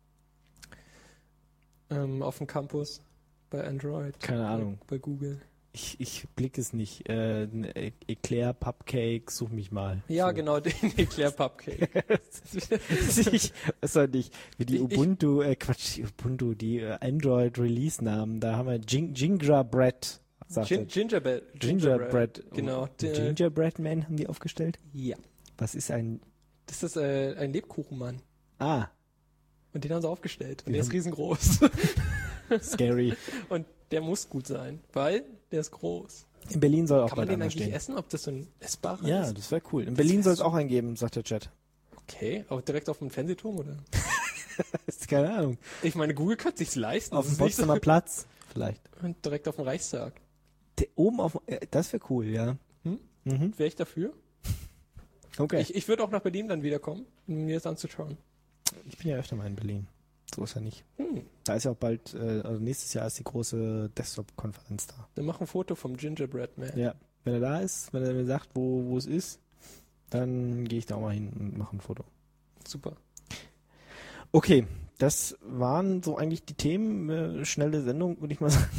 C: Ähm, auf dem Campus bei Android.
B: Keine Ahnung.
C: Bei Google.
B: Ich, ich blick es nicht. Äh, ein E- Eclair, Pupcake, such mich mal.
C: Ja,
B: So.
C: genau, den Eclair Pupcake.
B: ich weiß doch nicht, wie die
C: Ich-
B: Ubuntu, äh, Quatsch, die Ubuntu, die äh, Android-Release-Namen, da haben wir Gin Gingerbread, sagt
C: Gin
B: er.
C: Gingerbread.
B: Gingerbread.
C: Genau. Der-
B: Gingerbread Man haben die aufgestellt?
C: Ja.
B: Was ist ein,
C: Das ist äh, ein Lebkuchenmann.
B: ah,
C: Und den haben sie aufgestellt. Und
B: Die
C: der ist
B: haben-
C: riesengroß.
B: scary.
C: Und der muss gut sein, weil der ist groß.
B: In Berlin soll auch
C: Kann man
B: bald
C: den
B: einer
C: eigentlich
B: stehen.
C: essen, ob das so ein essbarer
B: Ja,
C: ist?
B: das wäre cool. In Berlin
C: wär
B: soll es
C: so-
B: auch eingeben, sagt der Chat.
C: Okay, aber direkt auf dem Fernsehturm, oder?
B: Ist keine Ahnung.
C: Ich meine, Google kann sich's leisten.
B: Auf
C: das
B: dem
C: ist nicht so-
B: Potsdamer Platz, vielleicht.
C: Und direkt auf dem Reichstag.
B: Der, oben auf, äh, das wäre cool, ja.
C: Hm?
B: Mhm.
C: Wäre ich dafür?
B: Okay.
C: Ich, ich würde auch nach Berlin dann wiederkommen, um mir das anzuschauen.
B: Ich bin ja öfter mal in Berlin. So ist ja nicht.
C: Hm.
B: Da ist ja auch bald, äh, also nächstes Jahr ist die große Desktop-Konferenz da.
C: Dann mach ein Foto vom Gingerbread Man.
B: Ja, wenn er da ist, wenn er mir sagt, wo, wo es ist, dann gehe ich da auch mal hin und mache ein Foto.
C: Super.
B: Okay, das waren so eigentlich die Themen. Äh, schnelle Sendung, würde ich mal sagen.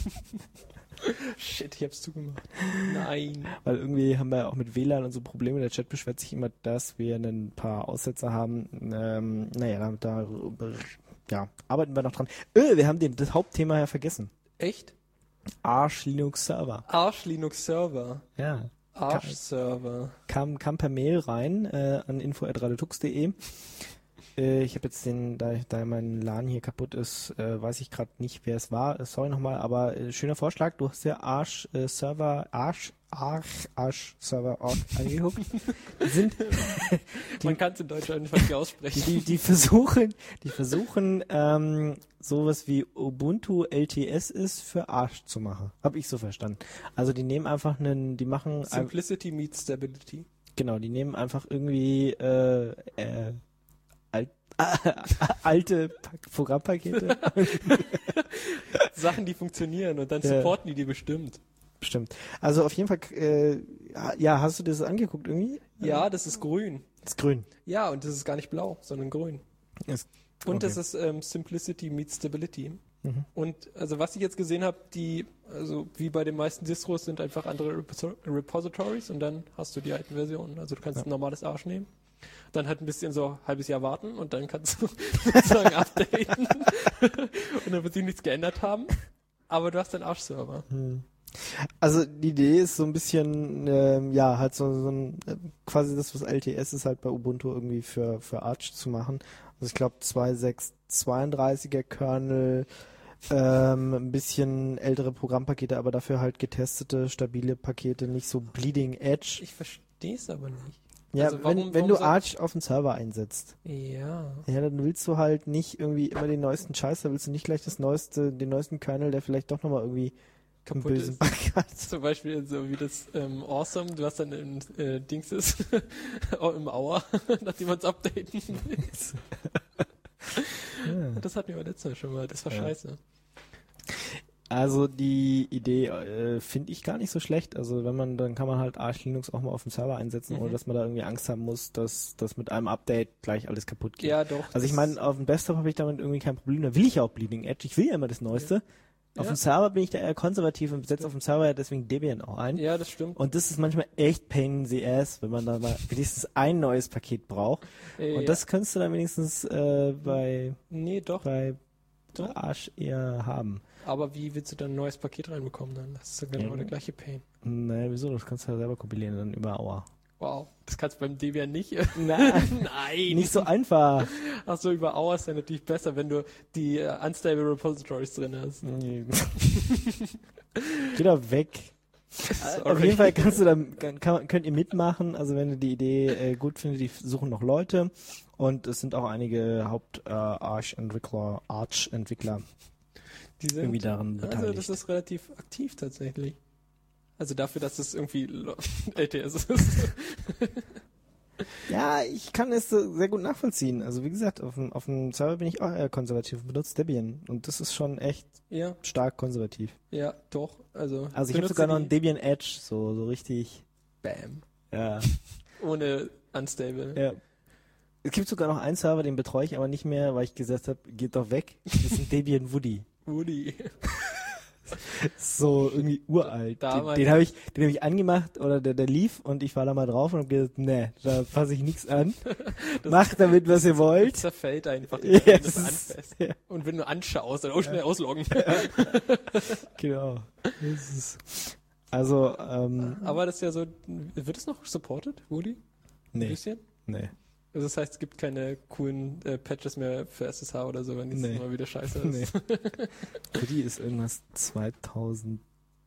C: Shit, ich hab's zugemacht. Nein.
B: Weil irgendwie haben wir auch mit W L A N und so Probleme. Der Chat beschwert sich immer, dass wir ein paar Aussetzer haben. Ähm, naja, da, da ja, arbeiten wir noch dran. Äh, wir haben den, das Hauptthema ja vergessen.
C: Echt?
B: Arch Linux Server.
C: Arch Linux Server.
B: Ja.
C: Arch Server.
B: Kam, kam per Mail rein äh, an info at radiotux punkt de. Äh, ich habe jetzt den, da, da mein LAN hier kaputt ist, äh, weiß ich gerade nicht, wer es war. Äh, sorry nochmal, aber äh, schöner Vorschlag. Du hast ja Arch äh, Server, Arch, Arch, Arch Server Org angeguckt. Die sind,
C: Man kann es in Deutsch einfach nicht aussprechen.
B: die, die versuchen, die versuchen, ähm, sowas wie Ubuntu L T S ist für Arch zu machen. Hab ich so verstanden. Also die nehmen einfach einen, die machen ein-
C: Simplicity meets Stability.
B: Genau, die nehmen einfach irgendwie äh, äh, alt, alte Programmpakete.
C: Sachen, die funktionieren und dann
B: Ja.
C: supporten die die bestimmt.
B: Bestimmt. Also auf jeden Fall, äh, ja, hast du dir das angeguckt irgendwie?
C: Ja, das ist grün.
B: Das ist grün.
C: Ja, und das ist gar nicht blau, sondern grün.
B: Ist,
C: Und
B: okay.
C: das ist ähm, Simplicity meets Stability.
B: Mhm.
C: Und also was ich jetzt gesehen habe, die, also wie bei den meisten Distros, sind einfach andere Repo- Repositories und dann hast du die alten Versionen. Also du kannst
B: Ja.
C: ein normales Arsch nehmen, dann halt ein bisschen so ein halbes Jahr warten und dann kannst du sozusagen updaten und dann wird sich nichts geändert haben. Aber du hast deinen Arsch-Server.
B: Hm. Also die Idee ist so ein bisschen, ähm, ja, halt so, so ein, äh, quasi das, was L T S ist, halt bei Ubuntu irgendwie für, für Arch zu machen. Also ich glaube zwei Punkt sechs zweiunddreißiger Kernel, ähm, ein bisschen ältere Programmpakete, aber dafür halt getestete, stabile Pakete, nicht so Bleeding Edge.
C: Ich verstehe es aber nicht.
B: Ja,
C: also warum-
B: wenn, wenn
C: warum
B: du
C: soll-
B: Arch auf den Server einsetzt,
C: Ja.
B: ja, dann willst du halt nicht irgendwie immer den neuesten Scheiß, da willst du nicht gleich das neueste, den neuesten Kernel, der vielleicht doch nochmal irgendwie einen
C: Kaputt
B: bösen
C: ist.
B: Bug hat.
C: Zum Beispiel so wie das ähm, Awesome, du hast dann im äh, Dings ist, auch im Hour, nachdem man es updaten will.
B: Ja.
C: Das hatten wir aber letztes Mal schon mal, das war
B: Ja.
C: scheiße.
B: Also die Idee äh, finde ich gar nicht so schlecht. Also wenn man, dann kann man halt Arch Linux auch mal auf dem Server einsetzen,
C: Mhm.
B: ohne dass man da irgendwie Angst haben muss, dass das mit einem Update gleich alles kaputt geht.
C: Ja, doch.
B: Also ich
C: das-
B: meine, auf dem Desktop habe ich damit irgendwie kein Problem. Da will ich auch Bleeding Edge. Ich will ja immer das Neueste. Auf
C: Ja.
B: dem Server bin ich da eher konservativ und setze auf dem Server ja deswegen Debian auch ein.
C: Ja, das stimmt.
B: Und das ist manchmal echt pain in the ass, wenn man da mal wenigstens ein neues Paket braucht.
C: Äh,
B: Und das könntest du dann wenigstens äh, bei,
C: nee, doch.
B: bei
C: Doch.
B: Arch eher haben.
C: Aber wie willst du dann ein neues Paket reinbekommen dann? Das ist ja genau
B: Ja.
C: der gleiche Pain.
B: Naja, wieso? Das kannst du ja selber kompilieren, dann über Aua.
C: Wow. Das kannst du beim Debian nicht.
B: Nein,
C: Nein.
B: nicht so einfach.
C: Ach so, über Hour ist ja natürlich besser, wenn du die äh, unstable Repositories drin hast.
B: Geh doch weg.
C: Sorry.
B: Auf jeden Fall kannst du dann, kann, könnt ihr mitmachen. Also wenn ihr die Idee äh, gut findet, die suchen noch Leute. Und es sind auch einige Haupt-Arch-Entwickler, Arch-Entwickler
C: Die sind,
B: irgendwie daran
C: also
B: beteiligt.
C: das ist relativ aktiv tatsächlich. Also dafür, dass es irgendwie lo- L T S ist.
B: Ja, ich kann es äh, sehr gut nachvollziehen. Also wie gesagt, auf dem, auf dem Server bin ich auch eher konservativ, benutze Debian. Und das ist schon echt
C: Ja,
B: stark konservativ.
C: ja, doch. Also,
B: Also ich habe
C: benutze
B: sogar noch
C: die-
B: ein Debian Edge, so, so richtig.
C: Bam.
B: Ja.
C: Ohne unstable.
B: Ja. Es gibt sogar noch einen Server, den betreue ich aber nicht mehr, weil ich gesagt habe, geht doch weg. Das ist ein Debian Woody.
C: Woody.
B: So irgendwie uralt. Den,
C: Damals-
B: den habe ich, den habe ich angemacht oder der, der lief und ich war da mal drauf und habe gesagt, nee, da fasse ich nichts an.
C: Das-
B: Macht damit, was ihr
C: Das
B: wollt.
C: zerfällt einfach,
B: Ja,
C: wenn du
B: das
C: das
B: ist-
C: anfasst.
B: ja.
C: Und wenn du anschaust, dann auch schnell ausloggen.
B: Genau. Das ist, also, ähm,
C: Aber das ist ja so, wird es noch supported, Woody? Ein
B: nee,
C: bisschen?
B: nee.
C: Also das heißt, es gibt keine coolen äh, Patches mehr für S S H oder so, wenn die
B: Nee.
C: mal wieder scheiße ist.
B: Nee. Woody ist irgendwas zweitausendvier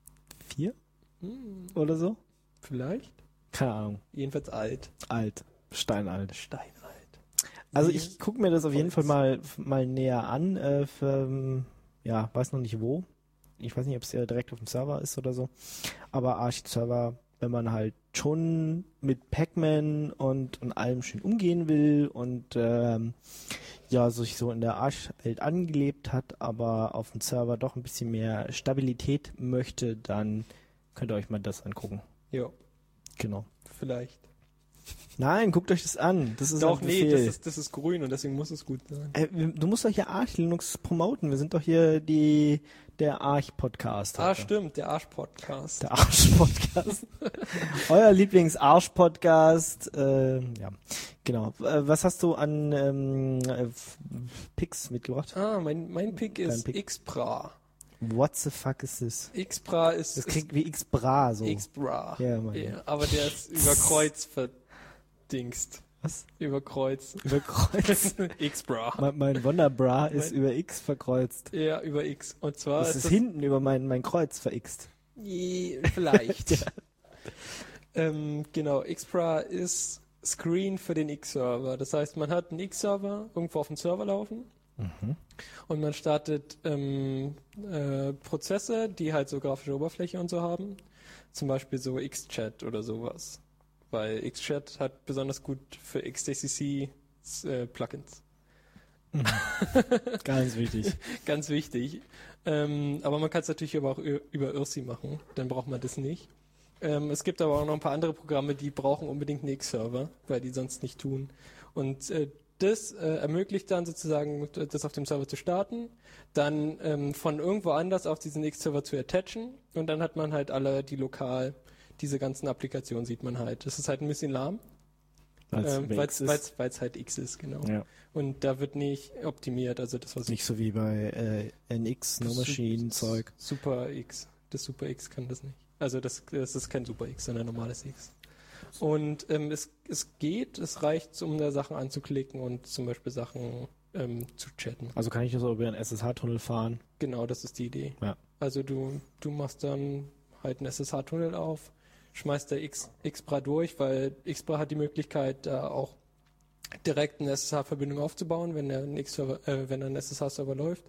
C: Hm,
B: oder so?
C: vielleicht?
B: Keine Ahnung.
C: Jedenfalls alt.
B: Alt. Steinalt.
C: Steinalt.
B: Also
C: Wie-
B: ich gucke mir das auf jeden Fall
C: Holz.
B: mal, mal näher an. Äh, für, ähm, ja, weiß noch nicht wo. Ich weiß nicht, ob es ja direkt auf dem Server ist oder so. Aber Arch-Server, wenn man halt schon mit Pacman und, und allem schön umgehen will und ähm, ja, sich so in der Arch-Welt angelebt hat, aber auf dem Server doch ein bisschen mehr Stabilität möchte, dann könnt ihr euch mal das angucken.
C: Ja,
B: Genau.
C: vielleicht.
B: Nein, guckt euch das an. Das ist
C: Doch,
B: ein
C: nee,
B: Befehl.
C: das ist, das ist grün und deswegen muss es gut sein.
B: Äh, wir- du musst doch hier Arch Linux promoten. Wir sind doch hier die der Arch-Podcast.
C: Ah,
B: heute.
C: stimmt, der Arsch-Podcast.
B: Der Arsch-Podcast. Euer Lieblings-Arsch-Podcast. Äh, ja, genau. Äh, was hast du an ähm, äh, F- Picks mitgebracht?
C: Ah, mein, mein Pick ist
B: Dein Pick.
C: Xpra.
B: What the fuck is this?
C: Xpra ist,
B: Das
C: ist
B: klingt wie X-Bra so.
C: Xpra.
B: Ja, Mann.
C: Ja, aber der ist über Kreuz verdingst.
B: Was?
C: Über Kreuz.
B: Über Kreuz.
C: Xpra.
B: mein, mein Wonderbra ist
C: Mein-
B: über X verkreuzt.
C: Ja, über X. Und zwar
B: Das ist hinten über mein, mein Kreuz verixt.
C: Je- Vielleicht. ähm, genau, Xpra ist Screen für den X-Server. Das heißt, man hat einen X-Server irgendwo auf dem Server laufen
B: Mhm.
C: und man startet ähm, äh, Prozesse, die halt so grafische Oberfläche und so haben. Zum Beispiel so X-Chat oder sowas. weil Xchat hat besonders gut für X T C C äh, Plugins.
B: Mhm. Ganz wichtig.
C: Ganz wichtig. Ähm, aber man kann es natürlich aber auch über I R C machen, dann braucht man das nicht. Ähm, es gibt aber auch noch ein paar andere Programme, die brauchen unbedingt einen X-Server, weil die sonst nicht tun. Und äh, das äh, ermöglicht dann sozusagen, das auf dem Server zu starten, dann ähm, von irgendwo anders auf diesen X-Server zu attachen und dann hat man halt alle, die lokal, diese ganzen Applikationen sieht man halt. Das ist halt ein bisschen lahm, weil es ähm, halt X ist, genau.
B: Ja.
C: Und da wird nicht optimiert, also das was
B: nicht so wie bei äh, N X, No Machine Zeug.
C: Super X, das Super X kann das nicht. Also das, das ist kein Super X, sondern normales X. Und ähm, es, es geht, es reicht, um da Sachen anzuklicken und zum Beispiel Sachen ähm, zu chatten.
B: Also kann ich das auch über einen S S H-Tunnel fahren?
C: Genau, das ist die Idee.
B: Ja.
C: Also du, du machst dann halt einen S S H-Tunnel auf, schmeißt da X, Xbra durch, weil Xbra hat die Möglichkeit, da auch direkt eine S S H-Verbindung aufzubauen, wenn der ein, X-Server, äh, wenn ein S S H-Server läuft.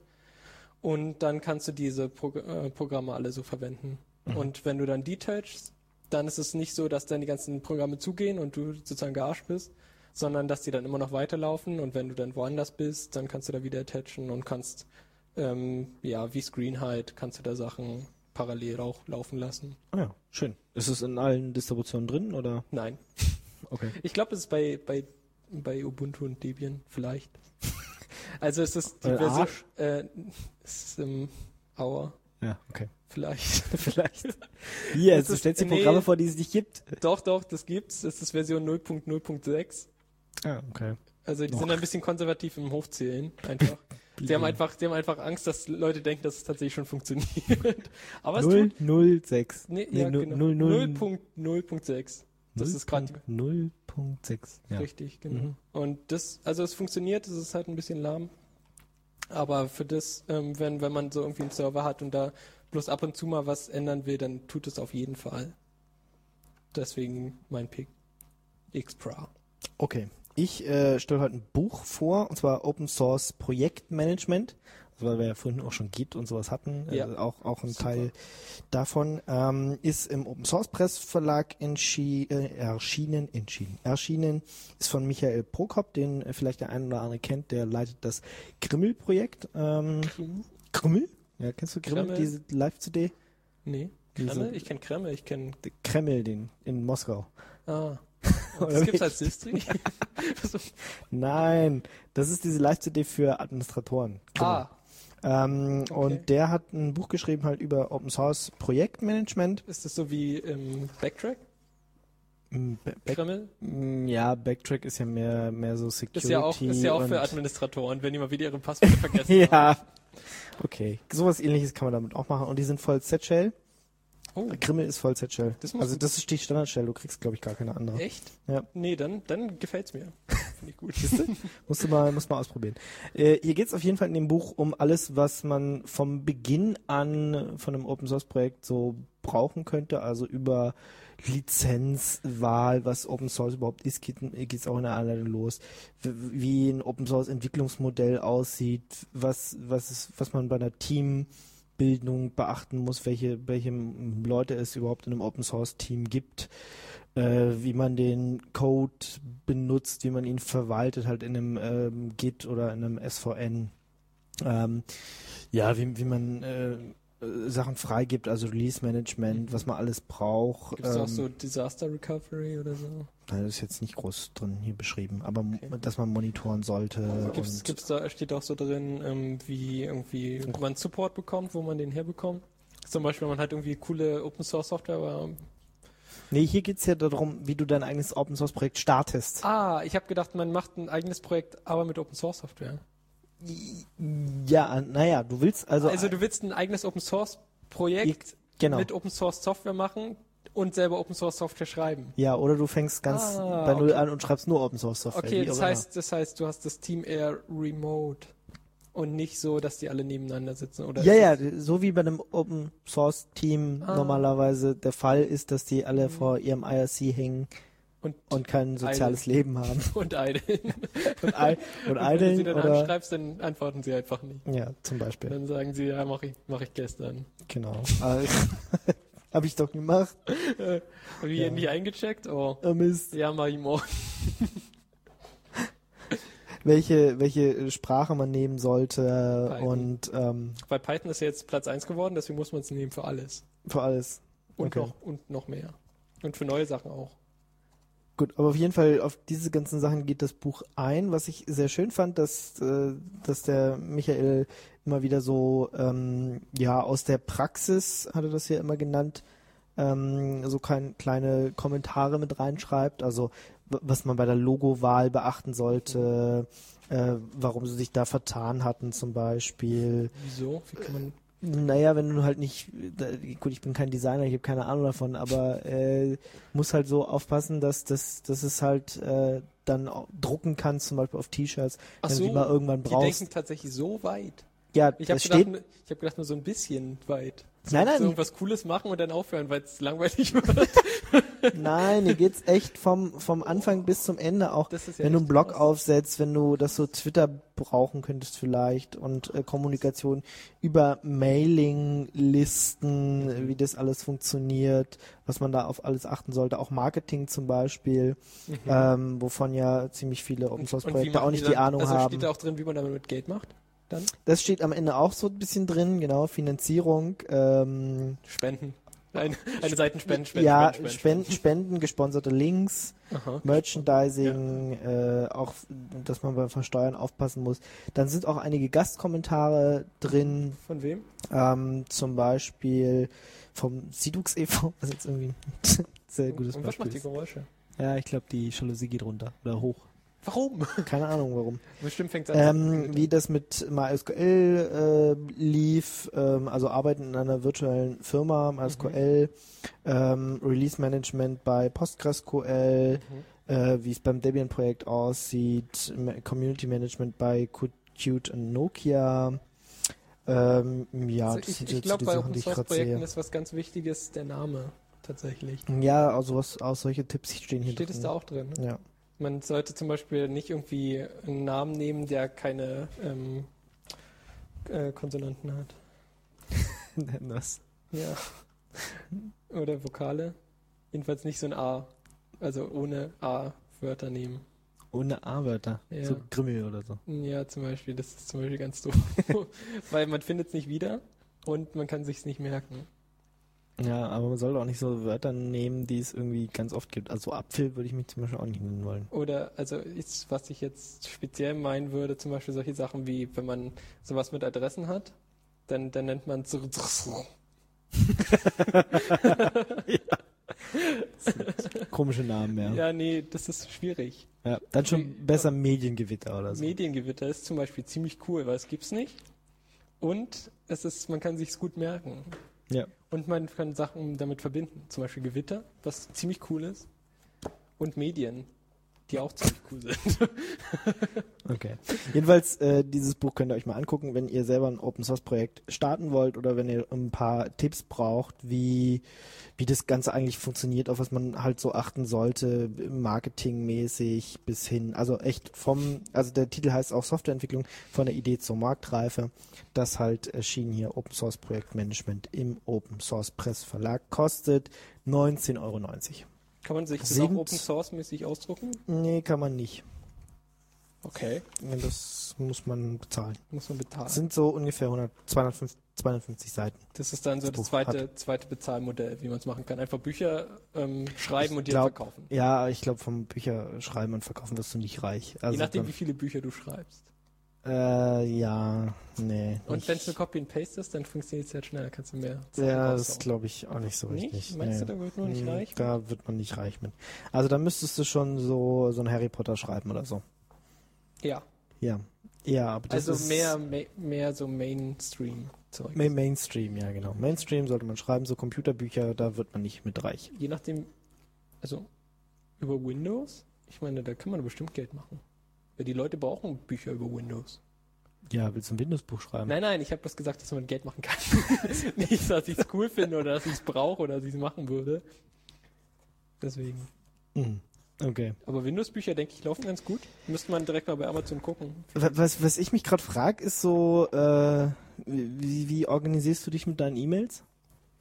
C: Und dann kannst du diese Pro- äh, Programme alle so verwenden. Mhm. Und wenn du dann detachst, dann ist es nicht so, dass dann die ganzen Programme zugehen und du sozusagen gearscht bist, sondern dass die dann immer noch weiterlaufen und wenn du dann woanders bist, dann kannst du da wieder attachen und kannst, ähm, ja, wie Screenhide, kannst du da Sachen parallel auch laufen lassen.
B: Ah ja, schön. Ist es in allen Distributionen drin, oder?
C: Nein.
B: Okay.
C: Ich glaube, das ist bei, bei, bei Ubuntu und Debian vielleicht. Also es ist die
B: äh,
C: Version,
B: Arsch?
C: äh, es ist im Hour.
B: Ja, okay.
C: Vielleicht.
B: Vielleicht. Hier,
C: Das
B: du
C: ist-
B: stellst dir
C: nee.
B: Programme vor, die es nicht gibt.
C: Doch, doch, das gibt's. Das ist Version null Punkt null Punkt sechs.
B: Ah, okay.
C: Also die
B: Noch.
C: sind ein bisschen konservativ im Hochzählen, einfach. Sie haben einfach, die haben einfach Angst, dass Leute denken, dass es tatsächlich schon funktioniert. Aber es
B: null
C: tut.
B: null sechs.
C: Nee,
B: Nee,
C: ja,
B: nu-
C: genau.
B: null null
C: null Punkt null Punkt sechs. Das ist gerade
B: null Punkt sechs. Ja.
C: richtig, genau.
B: Mhm.
C: Und das, also es funktioniert, es ist halt ein bisschen lahm. Aber für das, ähm, wenn, wenn man so irgendwie einen Server hat und da bloß ab und zu mal was ändern will, dann tut es auf jeden Fall. Deswegen mein Pick. Xpra.
B: Okay. Ich äh, stelle heute ein Buch vor, und zwar Open Source Projektmanagement, also weil wir ja vorhin auch schon Git und sowas hatten,
C: Ja.
B: äh, auch, auch ein
C: Super.
B: Teil davon, ähm, ist im Open Source Press Verlag entschi- äh, erschienen, entschieden, erschienen, ist von Michael Prokop, den äh, vielleicht der ein oder andere kennt, der leitet das Grimmel-Projekt. Ähm, Grimmel? Ja, kennst du Grimmel,
C: Kreml?
B: diese Live-C D?
C: Nee.
B: Diese-
C: Kreml? Ich kenne Kreml, ich kenne.
B: Kreml, den in Moskau.
C: Ah.
B: Oder
C: Das gibt's
B: wie?
C: als Distri?
B: Nein, das ist diese Live-C D für Administratoren. Grimmel.
C: ah.
B: Ähm,
C: Okay.
B: Und der hat ein Buch geschrieben halt über Open Source Projektmanagement.
C: Ist das so wie im Backtrack?
B: Mm, Ba- Back,
C: Kreml?
B: mm, ja, Backtrack ist ja mehr, mehr so Security.
C: Das ist ja auch, ist ja auch für
B: und-
C: Administratoren, wenn die mal wieder ihre Passwörter vergessen haben.
B: Ja, okay. Sowas ähnliches kann man damit auch machen. Und die sind voll Z-Shell.
C: Oh,
B: Grimmel ist voll Z-Shell.
C: Das muss-
B: Also das ist die Standard-Shell. Du kriegst, glaube ich, gar keine andere.
C: echt?
B: Ja.
C: Nee, dann, dann gefällt's mir. Finde ich gut.
B: Musst du mal, musst mal ausprobieren. Äh, hier geht es auf jeden Fall in dem Buch um alles, was man vom Beginn an von einem Open Source Projekt so brauchen könnte. Also über Lizenzwahl, was Open Source überhaupt ist, geht es auch in der Anleitung los. W- Wie ein Open Source Entwicklungsmodell aussieht, was, was, ist, was man bei einer Teambildung beachten muss, welche, welche Leute es überhaupt in einem Open Source Team gibt. Äh, wie man den Code benutzt, wie man ihn verwaltet, halt in einem ähm, Git oder in einem S V N. Ähm, ja, wie, wie man äh, Sachen freigibt, also Release Management, was man alles braucht.
C: Gibt es auch
B: Ähm,
C: so Disaster Recovery oder so?
B: Das ist jetzt nicht groß drin hier beschrieben, aber
C: Okay.
B: m- dass man monitoren sollte.
C: Gibt's,
B: und
C: gibt's da, steht auch so drin, ähm, wie irgendwie man Support bekommt, wo man den herbekommt? Zum Beispiel, man hat irgendwie coole Open Source Software, aber
B: nee, hier geht's ja darum, wie du dein eigenes Open Source Projekt startest.
C: ah, ich habe gedacht, man macht ein eigenes Projekt, aber mit Open Source Software.
B: Ja, naja, du willst also.
C: Also du willst ein eigenes Open Source Projekt
B: genau.
C: mit Open Source Software machen und selber Open Source Software schreiben.
B: Ja, oder du fängst ganz
C: Ah,
B: bei Null
C: okay.
B: an und schreibst nur Open Source Software.
C: Okay,
B: wie
C: das
B: auch immer.
C: heißt, das heißt, du hast das Team eher remote und nicht so, dass die alle nebeneinander sitzen, oder?
B: Ja,
C: ist
B: ja, so wie bei einem Open Source Team
C: Ah.
B: normalerweise der Fall ist, dass die alle vor ihrem I R C hängen
C: Und,
B: und kein soziales Leben haben.
C: und idle.
B: Und, ei- und
C: Und wenn du
B: eideln
C: sie dann
B: oder
C: anschreibst, dann antworten sie einfach nicht.
B: ja, zum Beispiel.
C: Dann sagen sie, ja, mach ich, mach ich gestern.
B: Genau. Also, Hab ich doch gemacht.
C: Hab ich
B: Ja.
C: nicht eingecheckt? Oh.
B: Oh Mist.
C: Ja, mach ich morgen.
B: Welche, welche Sprache man nehmen sollte
C: Python.
B: und ähm,
C: Weil Python ist ja jetzt Platz eins geworden, deswegen muss man es nehmen für alles.
B: für alles.
C: Und,
B: Okay.
C: noch, und noch mehr. Und für neue Sachen auch.
B: Gut, aber auf jeden Fall auf diese ganzen Sachen geht das Buch ein. Was ich sehr schön fand, dass, äh, dass der Michael immer wieder so, ähm, ja, aus der Praxis, hat er das ja immer genannt, ähm, so kein, kleine Kommentare mit reinschreibt. Also, w- was man bei der Logowahl beachten sollte, äh, warum sie sich da vertan hatten zum Beispiel.
C: Wieso? Wie kann man...
B: Naja, wenn du halt nicht, da, gut, ich bin kein Designer, ich habe keine Ahnung davon, aber äh, muss halt so aufpassen, dass, dass, dass es halt äh, dann auch drucken kannst, zum Beispiel auf T-Shirts,
C: Ach
B: wenn
C: so,
B: du die mal irgendwann
C: die
B: brauchst.
C: denken tatsächlich so weit.
B: Ja,
C: Ich habe
B: das
C: gedacht,
B: steht,
C: nur- ich hab gedacht, nur so ein bisschen weit. So,
B: Nein, nein.
C: So irgendwas Cooles machen und dann aufhören, weil es langweilig wird.
B: nein, hier geht's echt vom, vom Anfang bis zum Ende auch.
C: Das ist ja
B: Wenn du einen
C: echt
B: Blog
C: krass.
B: aufsetzt, wenn du das so Twitter brauchen könntest vielleicht und äh, Kommunikation über Mailinglisten, wie das alles funktioniert, was man da auf alles achten sollte, auch Marketing zum Beispiel,
C: Mhm.
B: ähm, wovon ja ziemlich viele Open Source
C: wie
B: Projekte auch
C: machen
B: nicht
C: die
B: die
C: dann-
B: Ahnung
C: also
B: haben.
C: steht da auch drin, wie man damit Geld macht? Dann
B: Das steht am Ende auch so ein bisschen drin, genau, Finanzierung, ähm,
C: Spenden. Eine, eine Seitenspenden, Spenden,
B: ja,
C: Spenden,
B: Spenden, Spenden, gesponserte Links,
C: Aha.
B: Merchandising, äh, auch, dass man beim Versteuern aufpassen muss. Dann sind auch einige Gastkommentare drin,
C: Von wem?
B: ähm, zum Beispiel vom Sidux e V, was jetzt irgendwie ein sehr gutes
C: Und was
B: Beispiel
C: macht die
B: ist.
C: Geräusche?
B: Ja, ich glaube, die Jalousie geht runter oder hoch.
C: Warum?
B: Keine Ahnung, warum.
C: Bestimmt fängt es an.
B: Ähm, wie das mit MySQL äh, lief, ähm, also Arbeiten in einer virtuellen Firma, MySQL, ähm, Release Management bei PostgreSQL,
C: Mhm.
B: äh, wie es beim Debian-Projekt aussieht, Ma- Community Management bei Qt und Nokia. Ähm, ja,
C: Also
B: das
C: ich
B: sind
C: ich
B: jetzt so
C: glaube,
B: die
C: bei
B: Sachen,
C: Open
B: die ich
C: Source
B: gerade
C: Projekten
B: sehe.
C: ist was ganz Wichtiges der Name tatsächlich.
B: Ja, also was, auch solche Tipps stehen hier
C: Steht
B: drin.
C: es da auch drin?
B: Ja.
C: Man sollte zum Beispiel nicht irgendwie einen Namen nehmen, der keine ähm, äh, Konsonanten hat.
B: Nenn das.
C: Ja. Oder Vokale. Jedenfalls nicht so ein A. Also ohne A-Wörter nehmen.
B: Ohne A-Wörter.
C: Ja.
B: So Grimmel oder so.
C: Ja, zum Beispiel. Das ist zum Beispiel ganz doof. Weil man findet es nicht wieder und man kann sich nicht merken.
B: Ja, aber man sollte auch nicht so Wörter nehmen, die es irgendwie ganz oft gibt. Also Apfel würde ich mich zum Beispiel auch nicht nennen wollen.
C: Oder, also ist, was ich jetzt speziell meinen würde, zum Beispiel solche Sachen wie, wenn man sowas mit Adressen hat, dann, dann nennt man es
B: Komische Namen, ja.
C: Ja, nee, das ist schwierig.
B: Ja, dann schon besser Mediengewitter oder so.
C: Mediengewitter ist zum Beispiel ziemlich cool, weil es gibt's nicht. Und es ist, man kann sich's gut merken.
B: Ja.
C: Und man kann Sachen damit verbinden. Zum Beispiel Gewitter, was ziemlich cool ist. Und Medien, die auch ziemlich cool sind.
B: Okay. Jedenfalls, äh, dieses Buch könnt ihr euch mal angucken, wenn ihr selber ein Open-Source-Projekt starten wollt oder wenn ihr ein paar Tipps braucht, wie, wie das Ganze eigentlich funktioniert, auf was man halt so achten sollte, marketingmäßig bis hin, also echt vom, also der Titel heißt auch Softwareentwicklung von der Idee zur Marktreife. Das halt erschienen hier Open-Source-Projektmanagement im Open-Source-Press-Verlag, kostet neunzehn Euro neunzig.
C: Kann man sich das
B: Sind-
C: auch Open Source mäßig ausdrucken?
B: Nee, kann man nicht.
C: Okay.
B: Ja, das muss man bezahlen.
C: Muss man bezahlen.
B: Das sind so ungefähr hundert, zweihundertfünfzig, zweihundertfünfzig Seiten.
C: Das ist dann so
B: das
C: das
B: Buch
C: zweite, zweite Bezahlmodell, wie man es machen kann. Einfach Bücher ähm, schreiben und die
B: glaub-
C: dann verkaufen.
B: Ja, ich glaube, vom Bücherschreiben und Verkaufen wirst du nicht reich. Also,
C: Je nachdem,
B: dann-
C: wie viele Bücher du schreibst.
B: Äh, ja, nee.
C: Und
B: nicht.
C: wenn es eine Copy and Paste ist, dann funktioniert es halt schneller, kannst du mehr Sachen
B: Ja, das
C: raushauen.
B: glaube ich auch nicht so
C: Nicht?
B: richtig.
C: Meinst
B: nee.
C: du, da wird man nicht
B: Hm,
C: reich?
B: Da wird man nicht reich mit. Also da müsstest du schon so, so ein Harry Potter schreiben oder so.
C: Ja,
B: Ja. Ja, aber das
C: also
B: ist
C: mehr, mehr, mehr so Mainstream-Zeug.
B: Ma- Mainstream, ja genau. Mainstream sollte man schreiben, so Computerbücher, da wird man nicht mit reich.
C: Je nachdem, also über Windows, ich meine, da kann man bestimmt Geld machen. Weil die Leute brauchen Bücher über Windows.
B: Ja, willst du ein Windows-Buch schreiben?
C: Nein, nein, ich habe bloß gesagt, dass man Geld machen kann. Nicht, dass ich es cool finde oder dass ich es brauche oder dass ich es machen würde. Deswegen.
B: Mhm. Okay.
C: Aber Windows-Bücher, denke ich, laufen ganz gut. Müsste man direkt mal bei Amazon gucken.
B: Was, was ich mich gerade frage, ist so, äh, wie, wie organisierst du dich mit deinen E-Mails?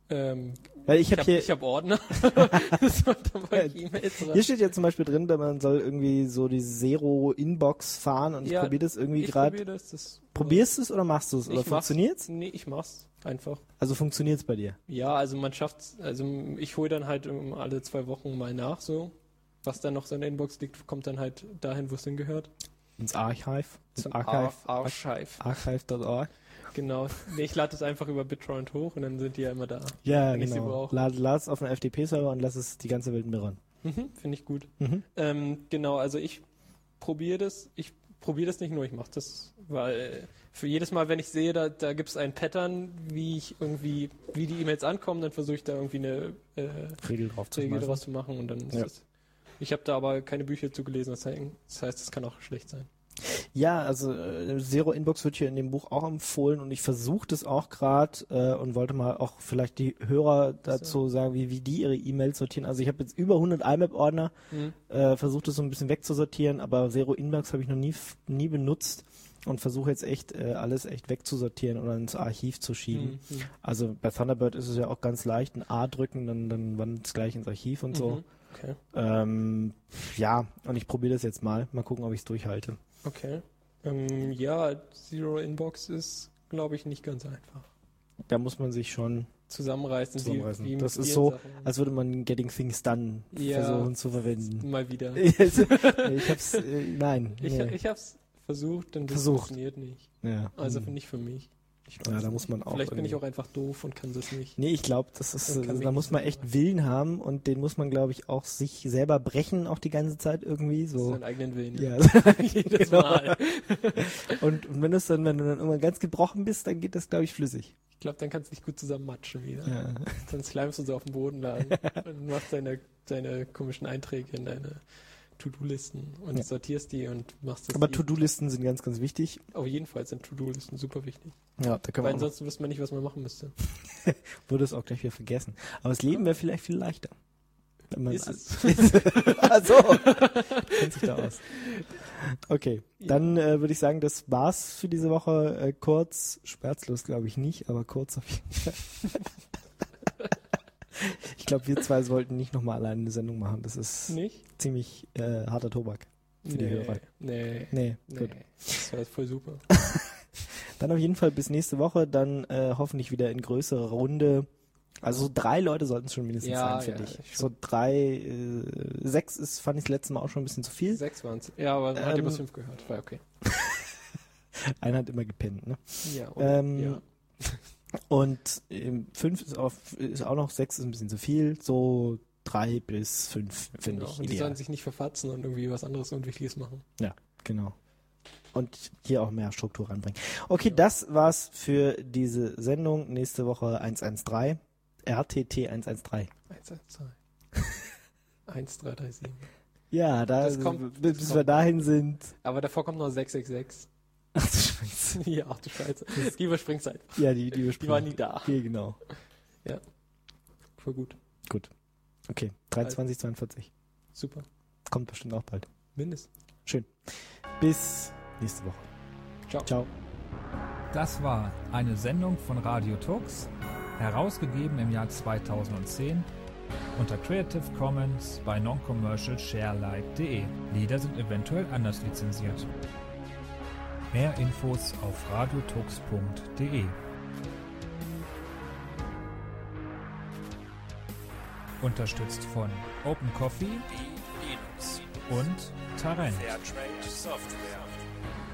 C: Ähm,
B: Weil ich habe
C: hab,
B: hier,
C: ich hab Ordner. Das war dabei E-Mails dran.
B: hier steht ja zum Beispiel drin, dass man soll irgendwie so die Zero-Inbox fahren und ich
C: Ja,
B: probiere das irgendwie
C: ich
B: gerade.
C: probier das, das.
B: Probierst du es oder machst du es? Oder
C: Ich mach's.
B: funktioniert's?
C: Nee, ich mach's einfach.
B: Also funktioniert's bei dir?
C: Ja, also man schafft's, also ich hole dann halt um alle zwei Wochen mal nach, so. Was dann noch so in der Inbox liegt, kommt dann halt dahin, wo es hingehört.
B: Ins Archive? Ins
C: Zum
B: Archive?
C: Ar- Archive.
B: Archive Punkt org.
C: Genau. Nee, ich lade es einfach über BitTorrent hoch und dann sind die ja immer da.
B: Ja,
C: wenn ich sie
B: genau.
C: brauche.
B: Lad, lad es auf einen F T P-Server und lass es die ganze Welt mirren.
C: Mhm, finde ich gut.
B: Mhm.
C: Ähm, genau, also ich probiere das, ich probiere das nicht nur, ich mache das, weil für jedes Mal, wenn ich sehe, da, da gibt es ein Pattern, wie ich irgendwie, wie die E-Mails ankommen, dann versuche ich da irgendwie eine äh,
B: Regel drauf zu
C: Regel
B: machen.
C: draus zu machen und dann ist
B: Ja.
C: das. Ich habe da aber keine Bücher zu gelesen, das heißt, es kann auch schlecht sein.
B: Ja, also äh, Zero Inbox wird hier in dem Buch auch empfohlen und ich versuche das auch gerade äh, und wollte mal auch vielleicht die Hörer dazu sagen, wie, wie die ihre E-Mails sortieren. Also ich habe jetzt über hundert I M A P-Ordner,
C: Mhm.
B: äh, versucht das so ein bisschen wegzusortieren, aber Zero Inbox habe ich noch nie f- nie benutzt und versuche jetzt echt äh, alles echt wegzusortieren oder ins Archiv zu schieben.
C: Mhm.
B: Also bei Thunderbird ist es ja auch ganz leicht, ein A drücken, dann, dann wandert es gleich ins Archiv und so.
C: Mhm. Okay.
B: Ähm, ja, und ich probiere das jetzt mal. Mal gucken, ob ich es durchhalte.
C: Okay. Ähm, ja, Zero Inbox ist, glaube ich, nicht ganz einfach.
B: Da muss man sich schon
C: Zusammenreißen.
B: zusammenreißen.
C: Wie, wie mit
B: das ist
C: vielen
B: so,
C: Sachen.
B: als würde man Getting Things Done
C: Ja.
B: versuchen zu verwenden.
C: Mal wieder.
B: ich hab's, äh, nein.
C: Ich,
B: nee.
C: ich habe es versucht und das
B: Versucht.
C: funktioniert nicht.
B: ja.
C: Also
B: hm.
C: nicht für mich. Ich
B: Ja,
C: weiß
B: da
C: nicht.
B: muss man auch
C: Vielleicht bin ich
B: irgendwie-
C: auch einfach doof und kann das nicht.
B: Nee, ich glaube, das ist,
C: Man kann
B: also,
C: mich
B: da
C: nicht
B: muss man
C: selber
B: echt
C: machen.
B: Willen haben und den muss man, glaube ich, auch sich selber brechen, auch die ganze Zeit irgendwie so.
C: Seinen eigenen Willen.
B: Ja,
C: Jedes
B: genau.
C: Mal.
B: Und, und wenn es dann, wenn du dann irgendwann ganz gebrochen bist, dann geht das, glaube ich, flüssig.
C: Ich glaube, dann kannst du dich gut zusammen matschen wieder.
B: Ja.
C: Dann slimest du so auf dem Boden da und machst deine, deine komischen Einträge in deine To-Do-Listen und
B: Ja.
C: sortierst die und machst das.
B: Aber
C: jeden-
B: To-Do-Listen sind ganz, ganz wichtig.
C: Auf jeden Fall sind To-Do-Listen super wichtig.
B: Ja, da können
C: Weil
B: wir auch noch,
C: ansonsten wüsste man nicht, was man machen müsste.
B: würde es auch gleich wieder vergessen. Aber das Leben wäre vielleicht viel leichter. Wenn man
C: Ist es.
B: Ach so. Kennt sich da aus. Okay, dann äh, würde ich sagen, das war's für diese Woche. Äh, kurz, schmerzlos glaube ich nicht, aber kurz auf jeden Fall. Ich glaube, wir zwei sollten nicht nochmal alleine eine Sendung machen. Das ist
C: Nicht?
B: ziemlich äh, harter Tobak für die Hörer.
C: Nee.
B: Nee,
C: Nee.
B: gut.
C: Das war voll super.
B: Dann auf jeden Fall bis nächste Woche, dann äh, hoffentlich wieder in größerer Runde. Also so drei Leute sollten es schon mindestens
C: Ja,
B: sein, finde
C: ja,
B: ich.
C: ich
B: So drei, äh, sechs ist, fand ich das letzte Mal auch schon ein bisschen zu viel.
C: Sechs waren es. Ja, aber man hat
B: Ähm,
C: über fünf gehört. War okay.
B: Einer hat immer gepennt, ne?
C: Ja, und,
B: Ähm,
C: ja.
B: Und ähm, fünf ist auch, ist auch noch, sechs ist ein bisschen zu viel. So drei bis fünf finde
C: Genau.
B: ich
C: Und die
B: ideal.
C: sollen sich nicht verfatzen und irgendwie was anderes Unwichtiges machen.
B: Genau. Und hier auch mehr Struktur ranbringen. Okay, das war's für diese Sendung. Nächste Woche eins eins drei. R T T eins eins drei.
C: Eins, eins, zwei. Eins, drei, drei, sieben.
B: Ja, da,
C: Das kommt-
B: bis
C: das
B: wir
C: kommt-
B: dahin sind.
C: Aber davor kommt noch sechs sechs sechs.
B: Ach du Scheiße.
C: Ja, ach du Scheiße. Die überspringst halt.
B: Ja, die, die
C: Die
B: überspringen.
C: war nie da.
B: Hier, genau.
C: Voll gut.
B: Gut. Okay, dreiundzwanzig zweiundvierzig.
C: Super.
B: Kommt bestimmt auch bald.
C: Mindestens.
B: Bis nächste Woche.
C: Ciao.
B: Ciao.
D: Das war eine Sendung von Radio Tux, herausgegeben im Jahr zweitausendzehn unter Creative Commons bei Non-Commercial Sharealike punkt de. Lieder sind eventuell anders lizenziert. Mehr Infos auf radiotux punkt de. Unterstützt von Open Coffee und Tarent.
E: Fairtrade Software.